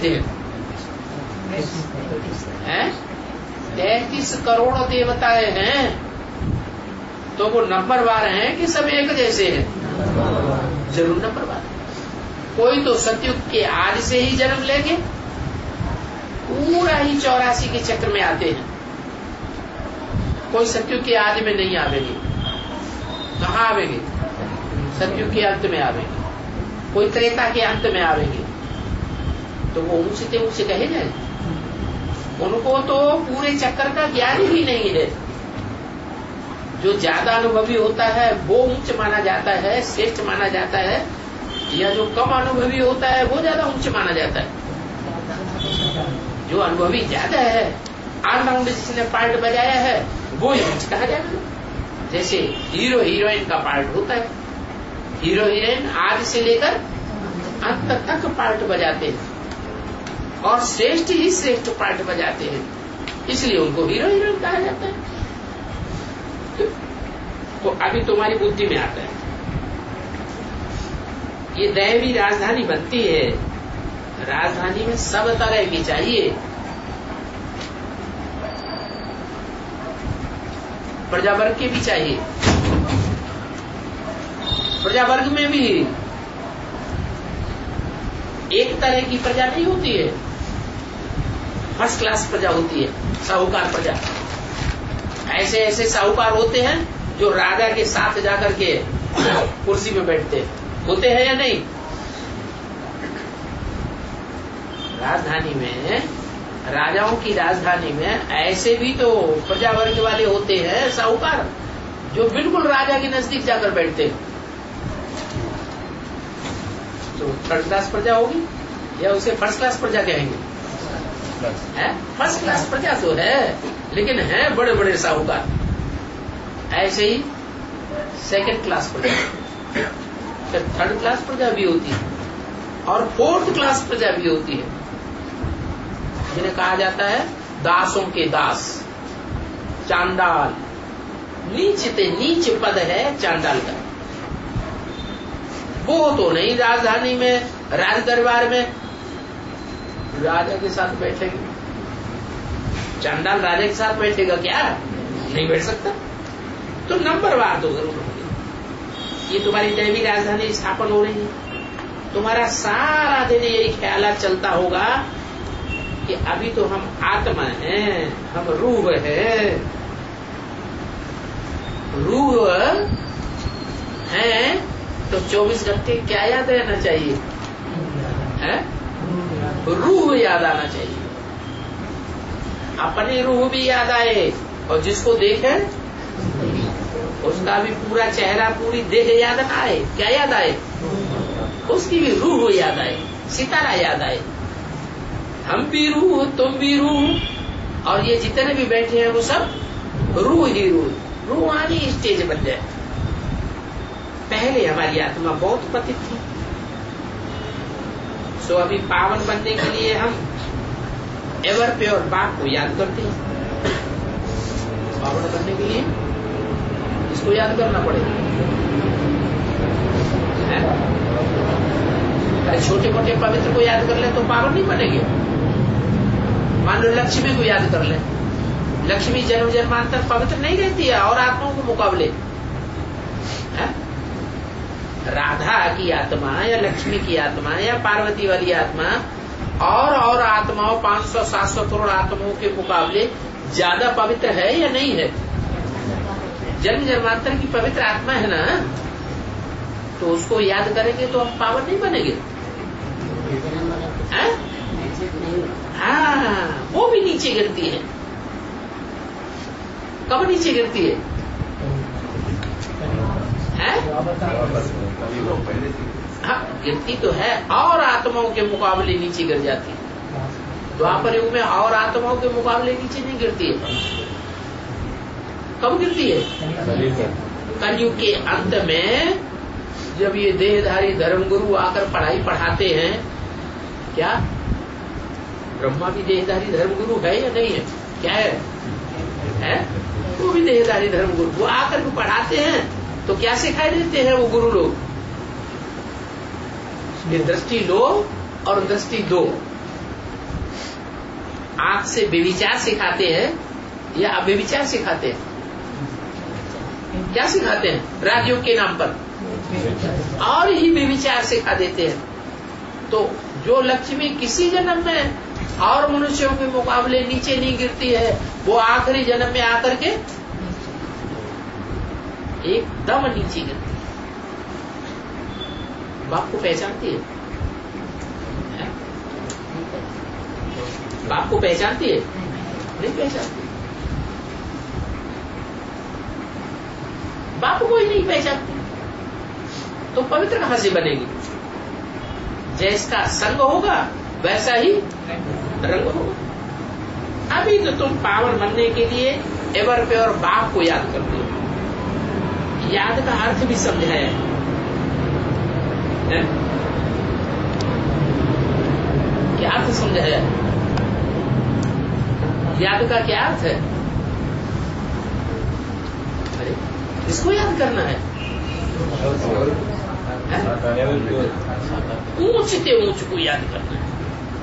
हैं? तैतीस करोड़ देवताएं हैं। तो वो नंबरवार हैं कि सब एक जैसे हैं? जरूर नंबरवार। कोई तो सतयुग के आज से ही जन्म लेंगे, पूरा ही चौरासी के चक्र में आते हैं। कोई सतयुग के आदि में नहीं आवेंगे। कहाँ आवेंगे? सतयुग के अंत में आवेंगे। कोई त्रेता के अंत में आवेंगे। तो वो ऊंचे ऊंचे कहे जाए? उनको तो पूरे चक्कर का ज्ञान ही नहीं है। जो ज्यादा अनुभवी होता है वो ऊंच माना जाता है, श्रेष्ठ माना जाता है, या जो कम अनुभवी होता है वो ज्यादा ऊंच माना जाता है। जो अनुभवी ज्यादा है, ऑलराउंड जिसने पार्ट बजाया है, वो ही ऊंच कहा जाएगा। जैसे हीरो हीरोइन का पार्ट होता है, हीरो हीरोइन आज से लेकर अंत तक पार्ट बजाते हैं और श्रेष्ठ ही श्रेष्ठ पार्ट बजाते हैं, इसलिए उनको हीरो हीरोइन कहा जाता है। तो, तो अभी तुम्हारी बुद्धि में आता है ये दैवी राजधानी बनती है। राजधानी में सब तरह की चाहिए। प्रजावर्ग के भी चाहिए। प्रजावर्ग में भी एक तरह की प्रजा नहीं होती है, फर्स्ट क्लास प्रजा होती है, साहूकार प्रजा। ऐसे ऐसे साहूकार होते हैं जो राजा के साथ जाकर के कुर्सी में बैठते हैं, होते हैं या नहीं? राजधानी में, राजाओं की राजधानी में ऐसे भी तो प्रजा वर्ग वाले होते हैं साहूकार, जो बिल्कुल राजा के नजदीक जाकर बैठते हैं। तो थर्ड क्लास प्रजा होगी या उसे फर्स्ट क्लास प्रजा कहेंगे? है फर्स्ट क्लास प्रजा तो है, लेकिन है बड़े बड़े साहूकार। ऐसे ही सेकंड क्लास प्रजा, फिर थर्ड क्लास प्रजा भी होती है और फोर्थ क्लास प्रजा भी होती है, जिन्हें कहा जाता है दासों के दास, चांडाल। नीच ते नीच पद है चांडाल का। वो तो नहीं राजधानी में, राज दरबार में राजा के साथ बैठेंगे। चांडाल राजा के साथ बैठेगा क्या? नहीं बैठ सकता। तो नंबरवार तो जरूर होगी। ये तुम्हारी दैवी राजधानी स्थापन हो रही है। तुम्हारा सारा दिन यही ख्याल चलता होगा कि अभी तो हम आत्मा हैं, हम रूह है। रूह चौबीस घंटे क्या याद रहना चाहिए? है? रूह याद आना चाहिए। अपनी रूह भी याद आए और जिसको देखे उसका भी पूरा चेहरा, पूरी देह याद ना आए। क्या याद आए? उसकी भी रूह याद आए, सितारा याद आए। हम भी रूह, तुम भी रूह, और ये जितने भी बैठे हैं वो सब रूह ही रूह। रूहानी स्टेज बन जाए। पहले हमारी आत्मा बहुत पतित थी, सो अभी पावन बनने के लिए हम एवर प्योर बाप को याद करते हैं। पावन बनने के लिए इसको याद करना पड़ेगा। छोटे मोटे पवित्र को याद कर ले तो पावन नहीं बनेंगे। मान लो लक्ष्मी को याद कर ले, लक्ष्मी जन्म जन्मांतर पवित्र नहीं रहती है और आत्माओं के मुकाबले। है? राधा की आत्मा या लक्ष्मी की आत्मा या पार्वती वाली आत्मा और और आत्माओं पांच सौ सात सौ करोड़ आत्माओं के मुकाबले ज्यादा पवित्र है या नहीं है? जन्म जन्मांतर की पवित्र आत्मा है ना, तो उसको याद करेंगे तो हम पावन नहीं बनेंगे। हाँ, वो भी नीचे गिरती है। कब नीचे गिरती है? है? हाँ, गिरती तो है और आत्माओं के मुकाबले नीचे गिर जाती है। द्वापर युग में और आत्माओं के मुकाबले नीचे नहीं गिरती है। कब गिरती है? कलयुग के अंत में, जब ये देहधारी धर्मगुरु आकर पढ़ाई पढ़ाते हैं। क्या ब्रह्मा भी देहधारी धर्मगुरु है या नहीं है? क्या है? है? वो भी देहधारी धर्मगुरु। वो आकर के पढ़ाते हैं तो क्या सिखाई देते हैं वो गुरु लोग? ये दृष्टि लो और दृष्टि दो। आंख से व्यभिचार सिखाते हैं या अव्यभिचार सिखाते हैं? क्या सिखाते हैं? राजयोग के नाम पर और ही व्यभिचार सिखा देते हैं। तो जो लक्ष्मी किसी जन्म में और मनुष्यों के मुकाबले नीचे नहीं गिरती है, वो आखिरी जन्म में आकर के एकदम नीचे गिरती है। बाप को पहचानती है? है? बाप को पहचानती है? नहीं पहचानती। बाप को ही नहीं पहचानती तो पवित्र कहां से बनेगी? जैसा संग होगा वैसा ही रंग होगा। अभी तो तुम पावन बनने के लिए एवर प्योर बाप को याद करते हो। याद का अर्थ भी समझाया है। क्या अर्थ समझाया? याद का क्या अर्थ है? अरे इसको याद करना है। ऊंचते ऊंच को याद करना है।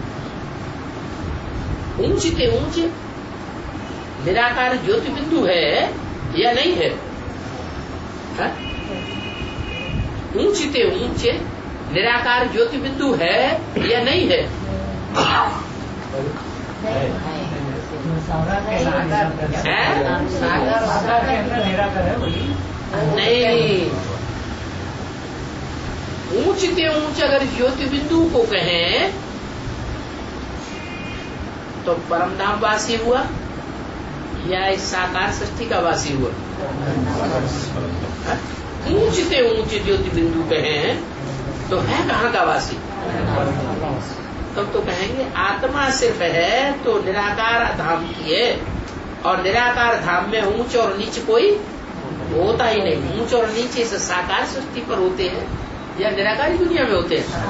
ऊंचते ऊंच निराकार ज्योति बिंदु है या नहीं है? ऊंचते ऊंच निराकार ज्योति बिंदु है या नहीं है? नहीं, ऊंचते ऊंच अगर ज्योति बिंदु को कहें तो परमधाम वासी हुआ या इस साकार सृष्टि का वासी हुआ? ऊंचते ऊंच ज्योति बिंदु कहें तो है कहाँ का वासी? तब तो कहेंगे आत्मा सिर्फ है तो निराकार धाम की है, और निराकार धाम में ऊंच और नीच कोई होता ही नहीं। ऊंच और नीच इस साकार सृष्टि पर होते हैं या निराकारी दुनिया में होते हैं?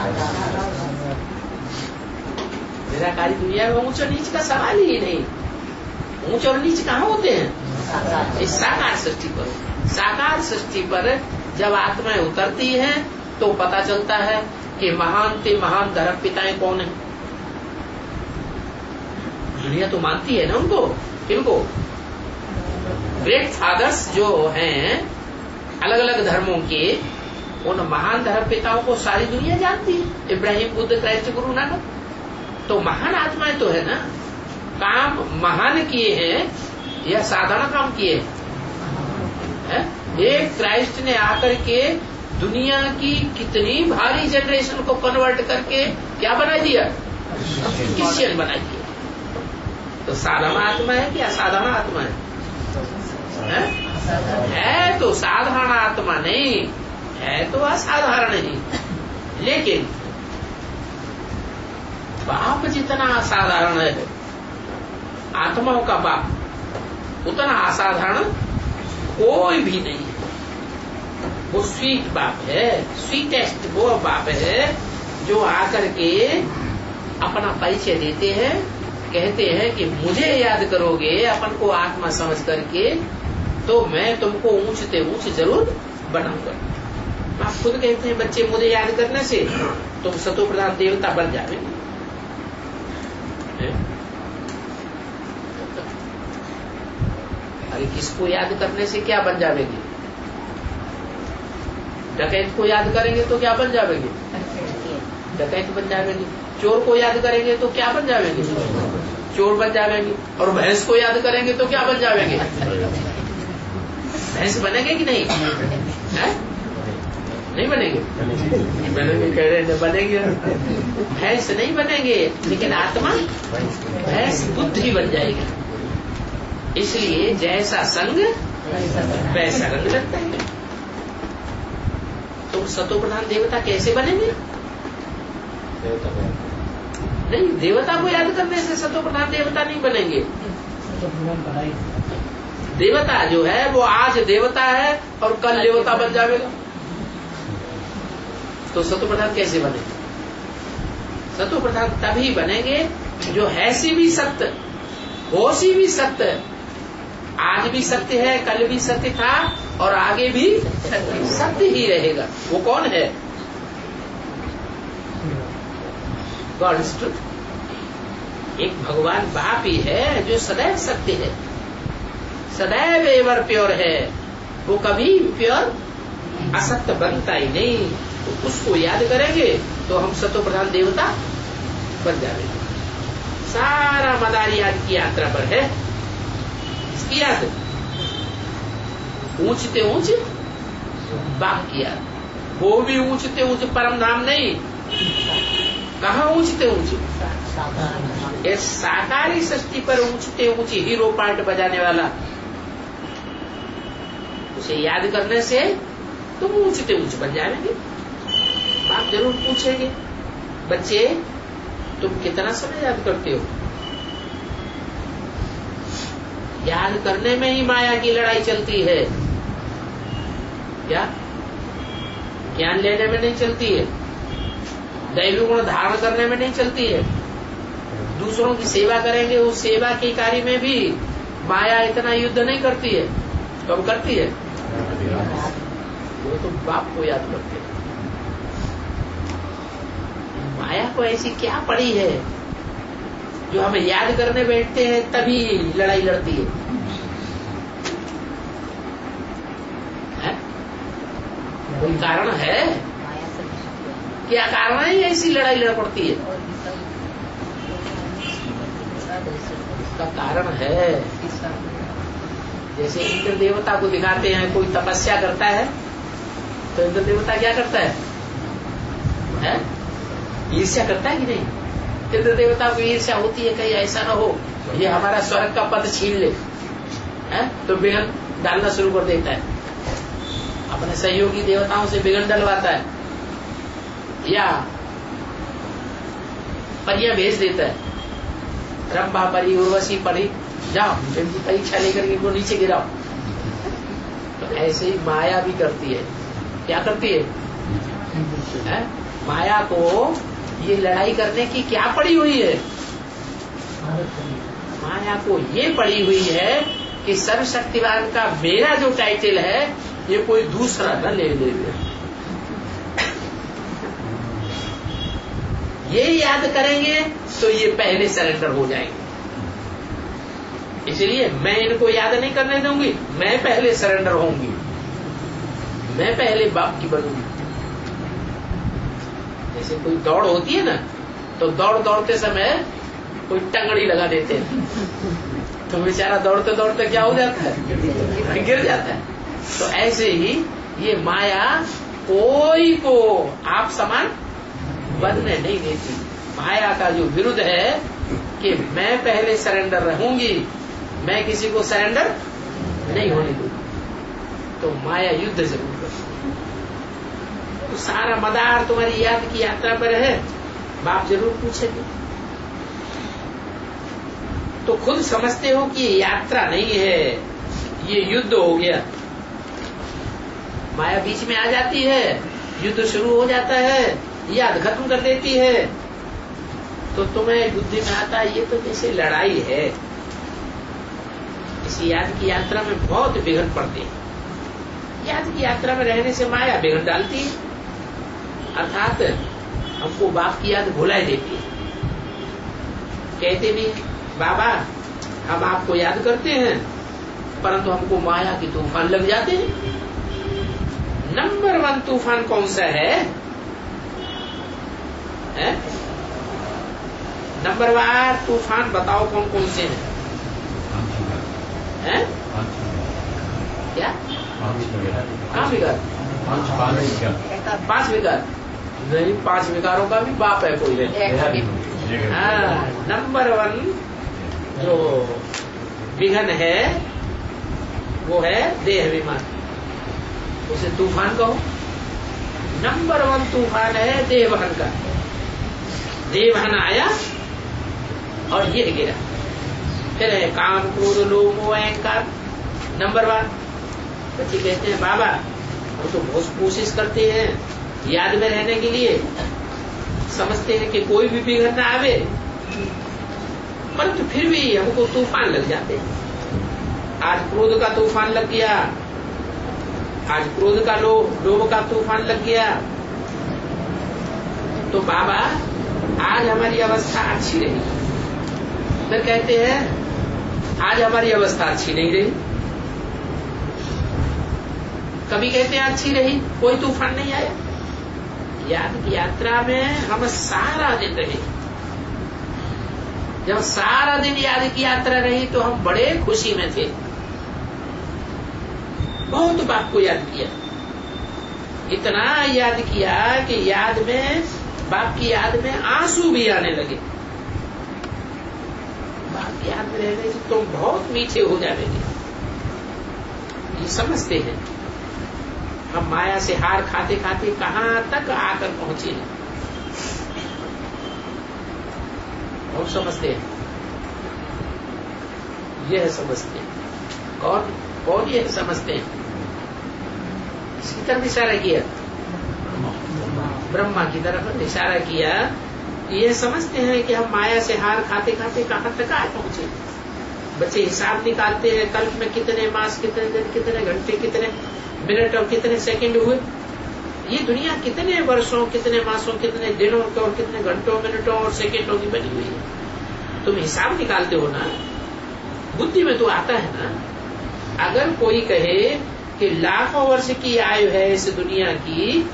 निराकारी दुनिया में ऊंच और नीच का सवाल ही नहीं। ऊंच और नीच कहाँ होते हैं? इस साकार सृष्टि पर। साकार सृष्टि पर जब आत्माएं उतरती हैं तो पता चलता है कि महान ते महान धर्म पिताएं कौन है। दुनिया तो मानती है ना उनको। किनको? ग्रेट फादर्स जो हैं अलग अलग धर्मों के, उन महान धर्म पिताओं को सारी दुनिया जानती है। इब्राहिम, बुद्ध, क्राइस्ट, गुरु नानक, तो महान आत्माएं तो है ना। काम महान किए हैं या साधारण काम किए हैं? एक क्राइस्ट ने आकर के दुनिया की कितनी भारी जनरेशन को कन्वर्ट करके क्या बना दिया, क्रिश्चियन बना दिया। तो साधारण आत्मा है कि असाधारण आत्मा है? है, है तो साधारण आत्मा नहीं है, तो असाधारण ही। लेकिन बाप जितना असाधारण है, आत्माओं का बाप उतना असाधारण कोई भी नहीं है। वो स्वीट बाप है, स्वीटेस्ट वो बाप है जो आकर के अपना परिचय देते हैं, कहते हैं कि मुझे याद करोगे अपन को आत्मा समझ करके तो मैं तुमको ऊंचते ऊंच जरूर बनाऊंगा। आप खुद कहते हैं बच्चे मुझे याद करने से तुम सतो प्रधान देवता बन जाओगे। अरे किसको याद करने से क्या बन जाएगी? डकैत को याद करेंगे तो क्या बन जाएगी? डकैत बन जाएगी। चोर को याद करेंगे तो क्या बन जाएंगे? चोर बन जाएंगे। और भैंस को याद करेंगे तो क्या बन जाएंगे? भैंस बनेंगे कि नहीं? है? नहीं बनेंगे? बनेंगे, कह रहे हैं बनेंगे। भैंस नहीं बनेंगे, लेकिन आत्मा भैंस बुद्धि बन जाएगी। इसलिए जैसा संग वैसा रंग लगता है। तो सतो प्रधान देवता कैसे बनेंगे? नहीं, देवता को याद करने से सतो प्रधान देवता नहीं बनेंगे। देवता जो है वो आज देवता है और कल देवता बन जाएगा। तो सतो प्रधान कैसे बनेंगे? सतो प्रधान तभी बनेंगे जो हैसी भी सत्य, होशी भी सत्य, आज भी सत्य है, कल भी सत्य था और आगे भी सत्य ही रहेगा। वो कौन है? God is truth. एक भगवान बाप ही है जो सदैव सत्य है, सदैव एवर प्योर है। वो कभी प्योर असत्य बनता ही नहीं। तो उसको याद करेंगे तो हम सतो प्रधान देवता बन जाएंगे। सारा मदारी आज की यात्रा पर है। इसकी याद ऊंचते ऊंच बाप की याद। वो भी ऊंचते ऊंच परम धाम नहीं। कहाँ ऊंचते ऊंच? ये साकारी सृष्टि पर ऊंचते ऊंच हीरो पार्ट बजाने वाला, उसे याद करने से तुम ऊंचते ऊंच बन जाएंगे। बाप जरूर पूछेंगे, बच्चे तुम कितना समय याद करते हो? याद करने में ही माया की लड़ाई चलती है। क्या ज्ञान लेने में नहीं चलती है, दैवी गुण धारण करने में नहीं चलती है। दूसरों की सेवा करेंगे, उस सेवा के कार्य में भी माया इतना युद्ध नहीं करती है। कब करती है? वो तो बाप को याद करते हैं। माया को ऐसी क्या पड़ी है जो हमें याद करने बैठते हैं तभी लड़ाई लड़ती है? है? कोई कारण है? क्या कारण है ऐसी लड़ाई लड़ पड़ती है? इसका कारण है, जैसे इंद्र देवता को दिखाते हैं, कोई तपस्या करता है तो इंद्र देवता क्या करता है? है? ईर्ष्या करता है कि नहीं? इंद्र देवता को ईर्ष्या होती है कहीं ऐसा ना हो ये हमारा स्वर्ग का पद छीन ले, है? तो बिगन डालना शुरू कर देता है। अपने सहयोगी देवताओं से बिगन डलवाता है या परियां भेज देता है। रंभा परी, उर्वशी परी, जाओ इनकी परीक्षा लेकर इनको नीचे गिराओ। तो ऐसे ही माया भी करती है। क्या करती है? है? माया को ये लड़ाई करने की क्या पड़ी हुई है? माया को ये पड़ी हुई है कि सर्वशक्तिवान का मेरा जो टाइटल है ये कोई दूसरा न ले ले। ये याद करेंगे तो ये पहले सरेंडर हो जाएंगे। इसलिए मैं इनको याद नहीं करने दूंगी, मैं पहले सरेंडर होंगी, मैं पहले बाप की बनूंगी। जैसे कोई दौड़ होती है ना, तो दौड़ दौड़ते समय कोई टंगड़ी लगा देते हैं तो बेचारा दौड़ते दौड़ते क्या हो जाता है? गिर जाता है। तो ऐसे ही ये माया कोई को आप समान बनने नहीं देती। माया का जो विरुद्ध है कि मैं पहले सरेंडर रहूंगी, मैं किसी को सरेंडर नहीं होने दूंगी, तो माया युद्ध जरूर करती। तो सारा मदार तुम्हारी याद की यात्रा पर है, बाप जरूर पूछेंगे। तो खुद समझते हो कि ये यात्रा नहीं है, ये युद्ध हो गया। माया बीच में आ जाती है, युद्ध शुरू हो जाता है, याद खत्म कर देती है, तो तुम्हें बुद्धि में आता है ये तो जैसे लड़ाई है। इस याद की यात्रा में बहुत बिघड़ पड़ते हैं। याद की यात्रा में रहने से माया बिघड़ डालती है, अर्थात हमको बाप की याद भुलाई देती है। कहते भी बाबा हम आपको याद करते हैं, परंतु हमको माया की तूफान लग जाते हैं। नंबर वन तूफान कौन सा है, है? नंबर वन तूफान बताओ कौन कौन से हैं? है? क्या कहाँ विकार? पांच विकार नहीं, पांच विकारों का भी बाप है कोई है। हाँ, नंबर वन जो विघन है वो है देह अभिमान, उसे तूफान कहो। नंबर वन तूफान है देह वहन का। देह वहन आया और ये गिरा। फिर है काम क्रोध लोभ मोह अहंकार, नंबर वन। बच्चे कहते हैं बाबा हम तो बहुत कोशिश करते हैं याद में रहने के लिए, समझते हैं कि कोई भी विघन ना आवे, परंतु फिर भी हमको तूफान लग जाते हैं। आज क्रोध का तूफान लग गया, आज क्रोध का लोभ लोभ का तूफान लग गया, तो बाबा आज हमारी अवस्था अच्छी रही। फिर कहते हैं आज हमारी अवस्था अच्छी नहीं रही। कभी कहते हैं अच्छी रही, कोई तूफान नहीं आया। याद की यात्रा में हम सारा दिन रहे। जब सारा दिन याद की यात्रा रही तो हम बड़े खुशी में थे, बहुत बाप को याद किया, इतना याद किया कि याद में बाप की याद में आंसू भी आने लगे। बाप की याद में रहने से तुम बहुत मीठे हो जाएंगे। ये समझते हैं हम माया से हार खाते खाते कहां तक आकर पहुंचे हैं, हम समझते हैं। यह समझते हैं। कौन कौन यह समझते हैं? इसकी तरफ इशारा किया, ब्रह्मा की तरफ इशारा किया। ये समझते हैं कि हम माया से हार खाते खाते कहां तक आ पहुंचे। बच्चे हिसाब निकालते हैं, कल्प में कितने मास, कितने दिन, कितने घंटे, कितने मिनट और कितने सेकंड हुए। ये दुनिया कितने वर्षों, कितने मासों, कितने दिनों और कितने घंटों, मिनटों और सेकंडों की बनी हुई है। तुम हिसाब निकालते हो ना, बुद्धि में तो आता है ना। अगर कोई कहे कि लाखों वर्ष की आयु है इस दुनिया की,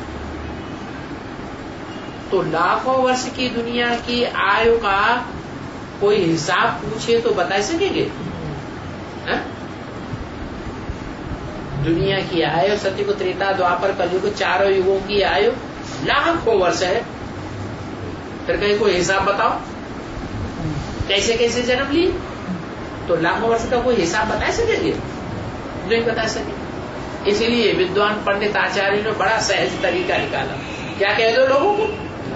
तो लाखों वर्ष की दुनिया की आयु का कोई हिसाब पूछे तो बता सकेंगे? है? दुनिया की आयु सतयुग त्रेता द्वापर कलयुग चारों युगों की आयु लाखों वर्ष है। फिर कहीं कोई हिसाब बताओ कैसे कैसे जन्म लिए, तो लाखों वर्ष का कोई हिसाब बता सकेंगे? नहीं बता सके। इसीलिए विद्वान पंडित आचार्य ने बड़ा सहज तरीका निकाला। क्या कह दो लोगों को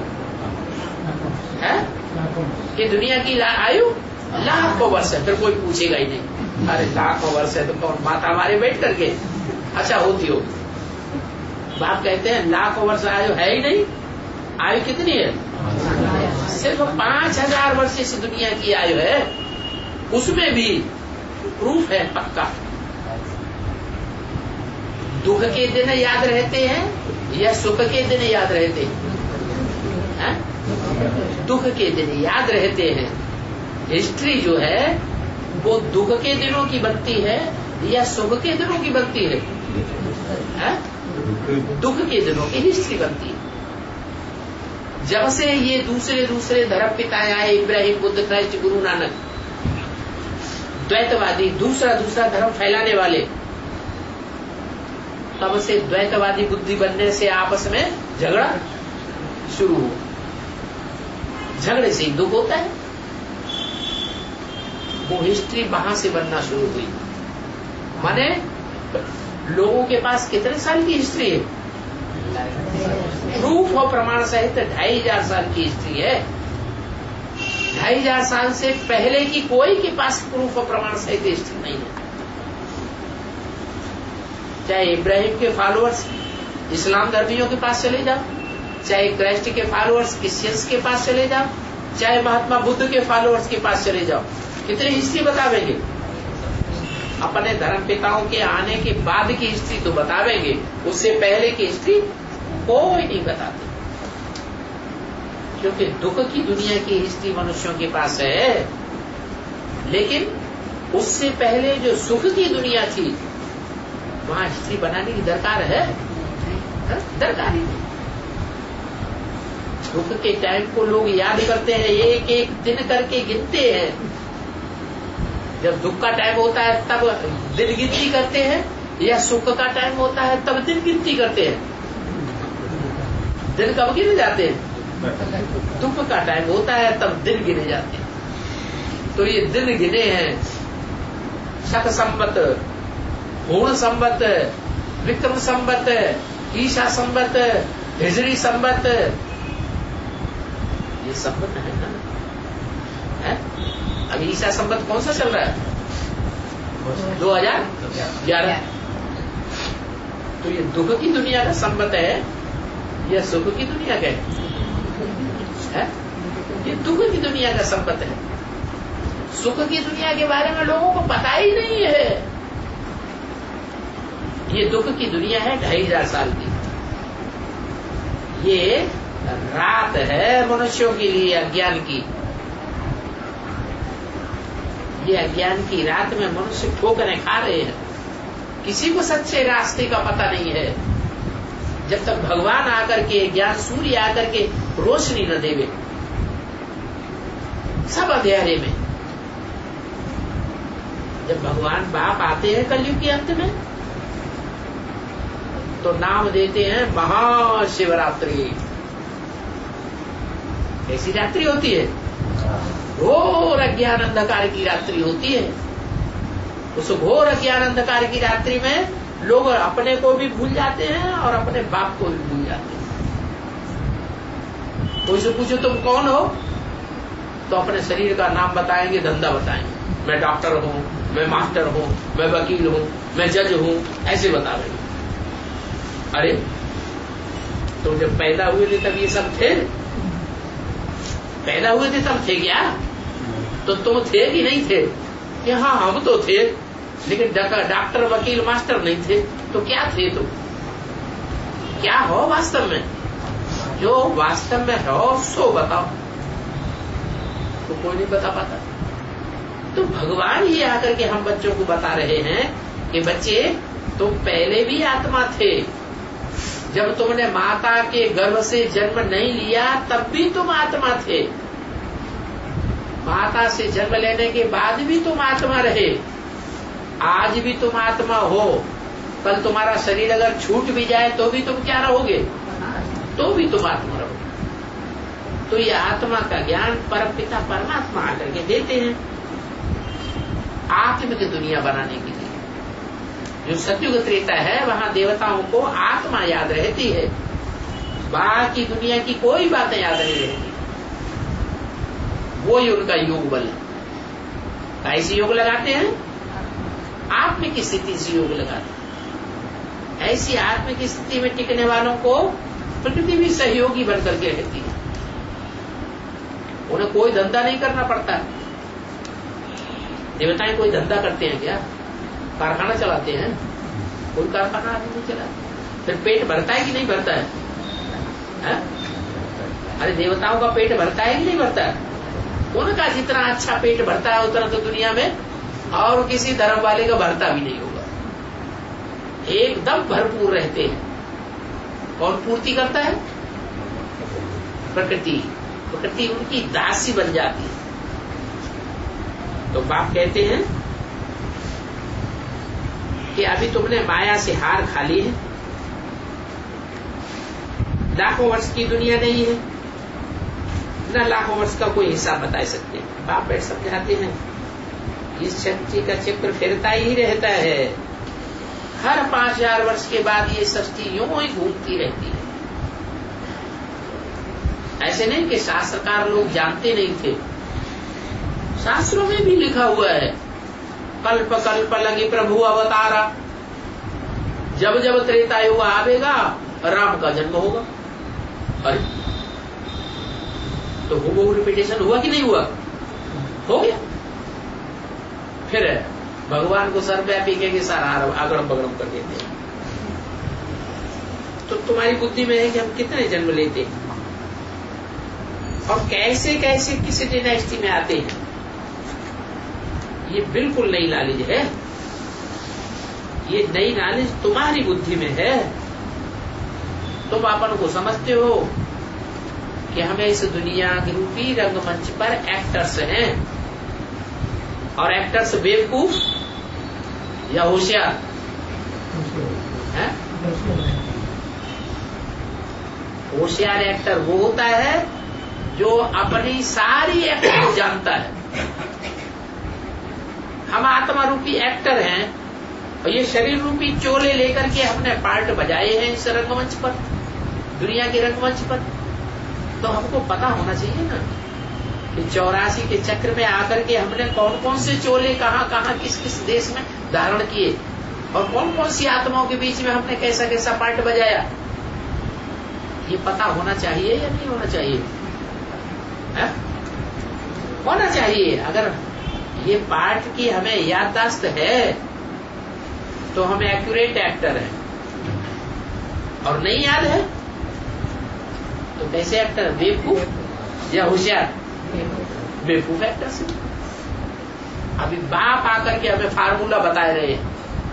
है कि दुनिया की आयु लाखों वर्ष है, फिर कोई पूछेगा ही नहीं। अरे लाखों वर्ष है तो कौन माता हमारे बैठ करके अच्छा होती हो। बाप कहते हैं लाखों वर्ष आयु है ही नहीं। आयु कितनी है? सिर्फ पांच हजार वर्ष इस दुनिया की आयु है। उसमें भी प्रूफ है पक्का। दुख के दिन याद रहते हैं या सुख के दिन याद रहते हैं? है? दुख के दिन याद रहते हैं। हिस्ट्री जो है वो दुख के दिनों की बनती है या सुख के दिनों की बनती है? है? दुख के दिनों की हिस्ट्री बनती है। जब से ये दूसरे दूसरे धर्म पिताएं आए, इब्राहिम, बुद्ध, क्राइस्ट, गुरु नानक, द्वैतवादी, दूसरा दूसरा धर्म फैलाने वाले, तब से द्वैतवादी बुद्धि बनने से आपस में झगड़ा शुरू हो, झगड़े से दुख होता है। वो हिस्ट्री वहां से बनना शुरू हुई। माने लोगों के पास कितने साल की हिस्ट्री है? प्रूफ और प्रमाण सहित ढाई हजार साल की हिस्ट्री है। ढाई हजार साल से पहले की कोई के पास प्रूफ और प्रमाण सहित हिस्ट्री नहीं है। चाहे इब्राहिम के फॉलोअर्स इस्लाम धर्मियों के पास चले जाओ, चाहे क्राइस्ट के फॉलोअर्स क्रिश्चियंस के पास चले जाओ, चाहे महात्मा बुद्ध के फॉलोअर्स के पास चले जाओ, कितनी हिस्ट्री बतावेंगे? अपने धर्म पिताओं के आने के बाद की हिस्ट्री तो बतावेंगे, उससे पहले की हिस्ट्री कोई नहीं बताते। क्योंकि दुख की दुनिया की हिस्ट्री मनुष्यों के पास है, लेकिन उससे पहले जो सुख की दुनिया थी वहां हिस्ट्री बनाने की दरकार है, है? दरकार ही नहीं। दुख के टाइम को लोग याद करते हैं, एक एक दिन करके गिनते हैं। जब दुख का टाइम होता है तब दिन गिनती करते हैं, या सुख का टाइम होता है तब दिन गिनती करते हैं? दिन कब गिने जाते हैं? दुख का टाइम होता है तब दिन गिने जाते हैं। तो ये दिन गिने हैं, शक संवत, पूर्ण संवत, विक्रम संवत, ईशा संवत, हिजरी संवत, ये संवत है ना। है? अभी ईशा संवत कौन सा चल रहा है? दो हजार ग्यारह। तो ये दुख की दुनिया का संवत है या सुख की दुनिया का है? ये दुख की दुनिया का संवत है। सुख की दुनिया के बारे में लोगों को पता ही नहीं है। ये दुख की दुनिया है ढाई हजार साल की। ये रात है मनुष्यों के लिए अज्ञान की। ये अज्ञान की रात में मनुष्य ठोकरें खा रहे हैं, किसी को सच्चे रास्ते का पता नहीं है। जब तक भगवान आकर के, ज्ञान सूर्य आकर के रोशनी न देवे, सब अंधेरे में। जब भगवान बाप आते हैं कलयुग के अंत में, तो नाम देते हैं महाशिवरात्रि। ऐसी रात्रि होती है, घोर अज्ञान अंधकार की रात्रि होती है। उस घोर अज्ञान अंधकार की रात्रि में लोग अपने को भी भूल जाते हैं और अपने बाप को भी भूल जाते हैं। कोई से पूछो तुम कौन हो, तो अपने शरीर का नाम बताएंगे, धंधा बताएंगे। मैं डॉक्टर हूं, मैं मास्टर हूं, मैं वकील हूं, मैं जज हूं, ऐसे बताएंगे। अरे तुम जब पैदा हुए थे तब ये सब थे? पैदा हुए थे तब थे क्या? तो तुम थे कि नहीं थे? कि हाँ हम तो थे, लेकिन डॉक्टर वकील मास्टर नहीं थे। तो क्या थे तुम? क्या हो वास्तव में? जो वास्तव में हो सो बताओ। तो कोई नहीं बता पाता। तो भगवान ही आकर के हम बच्चों को बता रहे हैं कि बच्चे तुम पहले भी आत्मा थे। जब तुमने माता के गर्भ से जन्म नहीं लिया तब भी तुम आत्मा थे। माता से जन्म लेने के बाद भी तुम आत्मा रहे। आज भी तुम आत्मा हो। कल तुम्हारा शरीर अगर छूट भी जाए तो भी तुम क्या रहोगे? तो भी तुम आत्मा रहोगे। तो ये आत्मा का ज्ञान परमपिता परमात्मा आकर के देते हैं आत्मिक दुनिया बनाने के लिए। जो सतयुग त्रेता है वहां देवताओं को आत्मा याद रहती है, बाकी दुनिया की कोई बातें याद नहीं रहती। वो ही उनका योग बल है। ऐसे योग लगाते हैं, आत्मिक स्थिति से योग लगाते हैं। ऐसी आत्मिक स्थिति में टिकने वालों को प्रकृति भी सहयोगी बनकर के रहती है। उन्हें कोई धंधा नहीं करना पड़ता। देवताएं कोई धंधा करते हैं क्या? कारखाना चलाते हैं? कोई कारखाना आदमी नहीं चलाते। फिर पेट भरता है कि नहीं भरता है? है? अरे देवताओं का पेट भरता है कि नहीं भरता है? उनका जितना अच्छा पेट भरता है उतना तो दुनिया में और किसी धर्म वाले का भरता भी नहीं होगा। एकदम भरपूर रहते हैं। कौन पूर्ति करता है? प्रकृति। प्रकृति उनकी दासी बन जाती है। तो बाप कहते हैं कि अभी तुमने माया से हार खा ली है, लाखों वर्ष की दुनिया नहीं है, न लाखों वर्ष का कोई हिसाब बता सकते। बाप बैठ समझाते हैं इस शक्ति का चक्र फिरता ही रहता है, हर पांच हजार वर्ष के बाद ये सृष्टि यूं ही घूमती रहती है। ऐसे नहीं कि शास्त्रकार लोग जानते नहीं थे, शास्त्रों में भी लिखा हुआ है कल्प कल्प लगे प्रभु अवतारा, जब जब त्रेता युग आवेगा राम का जन्म होगा। अरे तो वो रिपीटेशन हुआ कि नहीं हुआ? हो गया। फिर भगवान को सर्वव्यापी कह के सारा अगड़म बगड़म कर देते हैं। तो तुम्हारी बुद्धि में है कि हम कितने जन्म लेते हैं और कैसे कैसे किस डिनेस्टी में आते हैं, ये बिल्कुल नई नॉलेज है। ये नई नॉलेज तुम्हारी बुद्धि में है। तुम अपन को समझते हो कि हमें इस दुनिया के रूपी रंगमंच पर एक्टर्स हैं, और एक्टर्स बेवकूफ या होशियार है? होशियार एक्टर वो होता है जो अपनी सारी एक्टर को जानता है। हम आत्मा रूपी एक्टर हैं और ये शरीर रूपी चोले लेकर के हमने पार्ट बजाए हैं इस रंगमंच पर, दुनिया के रंगमंच पर। तो हमको पता होना चाहिए ना कि चौरासी के चक्र में आकर के हमने कौन कौन से चोले कहां कहां किस किस देश में धारण किए, और कौन कौन सी आत्माओं के बीच में हमने कैसा कैसा पार्ट बजाया। ये पता होना चाहिए या नहीं होना चाहिए? है? होना चाहिए। अगर ये पार्ट की हमें याददाश्त है तो हम एक्यूरेट एक्टर हैं, और नहीं याद है तो कैसे एक्टर? बेवकूफ या होशियार? बेवकूफ एक्टर से। अभी बाप आकर के हमें फार्मूला बता रहे हैं,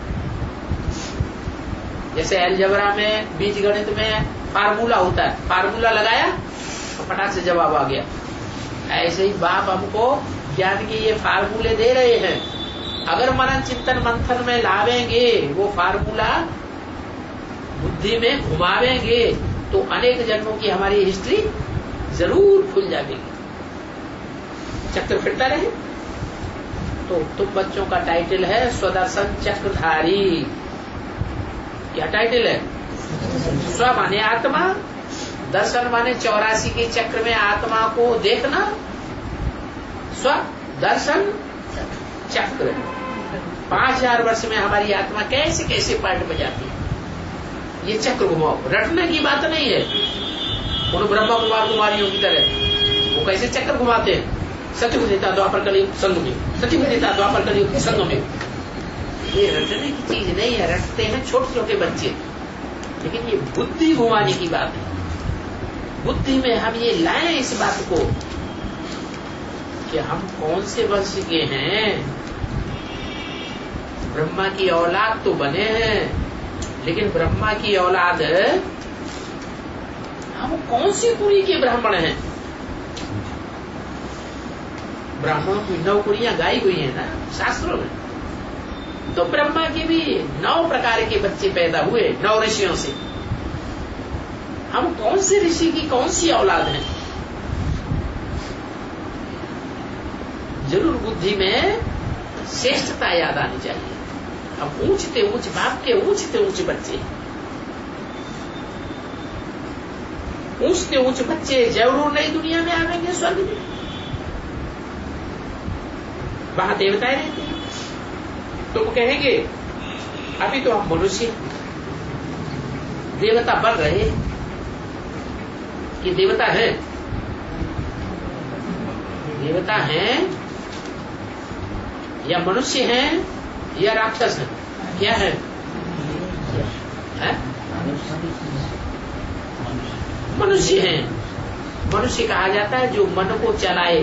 जैसे अलजेब्रा में बीज गणित में फार्मूला होता है, फार्मूला लगाया तो फटाक से जवाब आ गया। ऐसे ही बाप हमको ज्ञान के ये फार्मूले दे रहे हैं। अगर मनन चिंतन मंथन में लावेंगे, वो फार्मूला बुद्धि में घुमावेंगे, तो अनेक जन्मों की हमारी हिस्ट्री जरूर खुल जाएगी। चक्र फिरता रहे। तो तुम बच्चों का टाइटल है स्वदर्शन चक्रधारी। क्या टाइटल है? स्व माने आत्मा, दर्शन माने चौरासी के चक्र में आत्मा को देखना। स्व दर्शन चक्र, पांच हजार वर्ष में हमारी आत्मा कैसे कैसे पार्ट बजाती है, ये चक्र घुमाओ। रटने की बात नहीं है। उन ब्रह्मा कुमार कुमारियों की तरह वो कैसे चक्र घुमाते हैं, सत्युग देता द्वापर कलयुग संग में, सत्युग देता द्वापर कलयुग संग में। ये रटने की चीज नहीं है, रटते हैं छोटे छोटे बच्चे, लेकिन ये बुद्धि घुमाने की बात है। बुद्धि में हम ये लाएं इस बात को कि हम कौन से वंश के हैं। ब्रह्मा की औलाद तो बने हैं, लेकिन ब्रह्मा की औलाद हम कौन सी कुरी के ब्राह्मण हैं? ब्राह्मणों की नौ कुरियां गाई हुई है ना शास्त्रों में। तो ब्रह्मा के भी नौ प्रकार के बच्चे पैदा हुए, नौ ऋषियों से। हम कौन से ऋषि की कौन सी औलाद हैं? जरूर बुद्धि में श्रेष्ठता याद आनी चाहिए। हम ऊंचते ऊंच बाप के ऊंचते ऊंच बच्चे, ऊंचते ऊंच बच्चे जरूर नई दुनिया में आवेंगे, स्वर्ग में। वहां देवताएं रहते हैं। तुम तो कहेंगे अभी तो हम मनुष्य देवता बन रहे कि देवता है? देवता हैं या मनुष्य हैं या राक्षस हैं? क्या है, है? मनुष्य हैं। मनुष्य कहा जाता है जो मन को चलाए।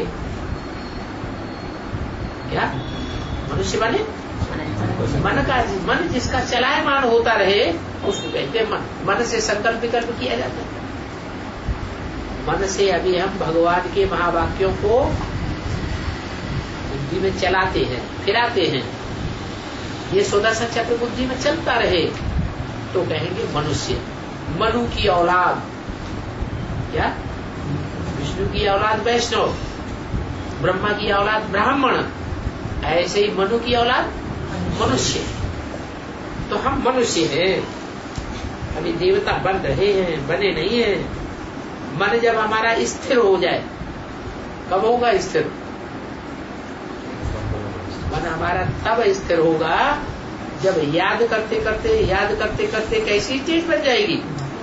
क्या मनुष्य बने? मन का मन जिसका चलायमान होता रहे उसको कहते हैं मन। मन से संकल्प विकल्प किया जाता है। मन से अभी हम भगवान के महावाक्यों को बुद्धि में चलाते हैं, फिराते हैं। ये सुदर्शन चक्र बुद्धि में चलता रहे तो कहेंगे मनुष्य। मनु की औलाद क्या? विष्णु की औलाद वैष्णव, ब्रह्मा की औलाद ब्राह्मण, ऐसे ही मनु की औलाद मनुष्य। तो हम मनुष्य हैं, अभी देवता बन रहे हैं, बने नहीं हैं। मन जब हमारा स्थिर हो जाए, कब होगा स्थिर? मन हमारा तब स्थिर होगा जब याद करते करते याद करते करते कैसी स्टेज बन जाएगी?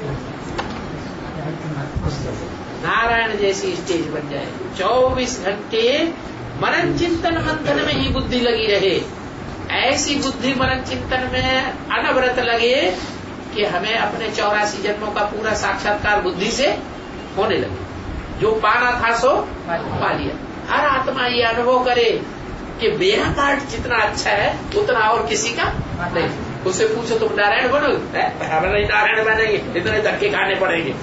नारायण जैसी स्टेज बन जाएगी। चौबीस घंटे मनन चिंतन मंथन में ही बुद्धि लगी रहे। ऐसी बुद्धि मनन चिंतन में अनवरत लगे कि हमें अपने चौरासी जन्मों का पूरा साक्षात्कार बुद्धि से होने लगे। जो पाना था सो पा लिया। हर आत्मा ये अनुभव करे कि मेरा पार्ट जितना अच्छा है उतना और किसी का नहीं। उससे पूछो तुम नारायण बनो? हमें नहीं नारायण बनेंगे, इतने धक्के खाने पड़ेंगे।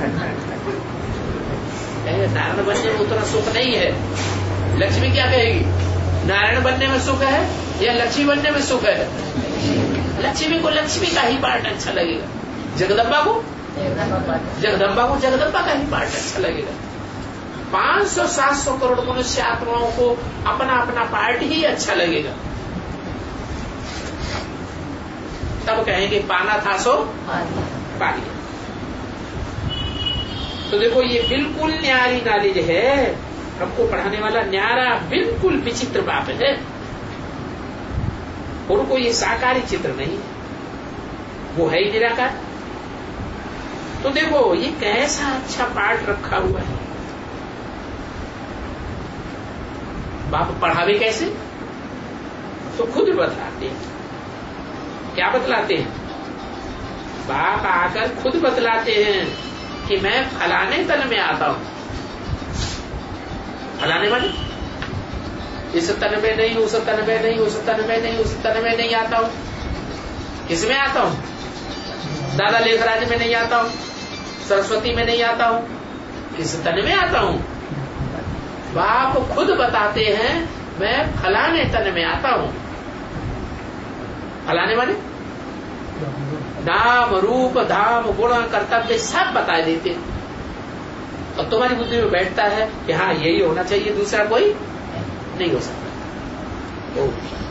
नारायण बनने में उतना सुख नहीं है। लक्ष्मी क्या कहेगी? नारायण बनने में सुख है या लक्ष्मी बनने में सुख है? लक्ष्मी को लक्ष्मी का ही पार्ट अच्छा लगेगा, जगदम्बा को जगदम्बा को जगदम्बा का ही पार्ट अच्छा लगेगा। पांच सौ सात सौ करोड़ मनुष्य आत्माओं को अपना अपना पार्ट ही अच्छा लगेगा। तब कहेंगे पाना था सो पा लिया। तो देखो ये बिल्कुल न्यारी नॉलेज है। हमको पढ़ाने वाला न्यारा बिल्कुल विचित्र बाप है। उनको ये साकारी चित्र नहीं, वो है ही निराकार। तो देखो ये कैसा अच्छा पाठ रखा हुआ है। बाप पढ़ावे कैसे? तो खुद बतलाते हैं। क्या बतलाते हैं? बाप आकर खुद बतलाते हैं कि मैं फलाने तन में आता हूं। फलाने वाले इस तन में नहीं, उस तन में नहीं, उस तन में नहीं, उस तन में नहीं आता हूं। किसमें आता हूं? दादा लेखराज में नहीं आता हूं, सरस्वती में नहीं आता हूं। किस तन में आता हूं? बाप खुद बताते हैं मैं फलाने तन में आता हूं। फलाने वाले नाम रूप धाम गुण कर्तव्य सब बता देते। और तुम्हारी बुद्धि में बैठता है कि हाँ यही होना चाहिए, दूसरा कोई नहीं हो सकता। तो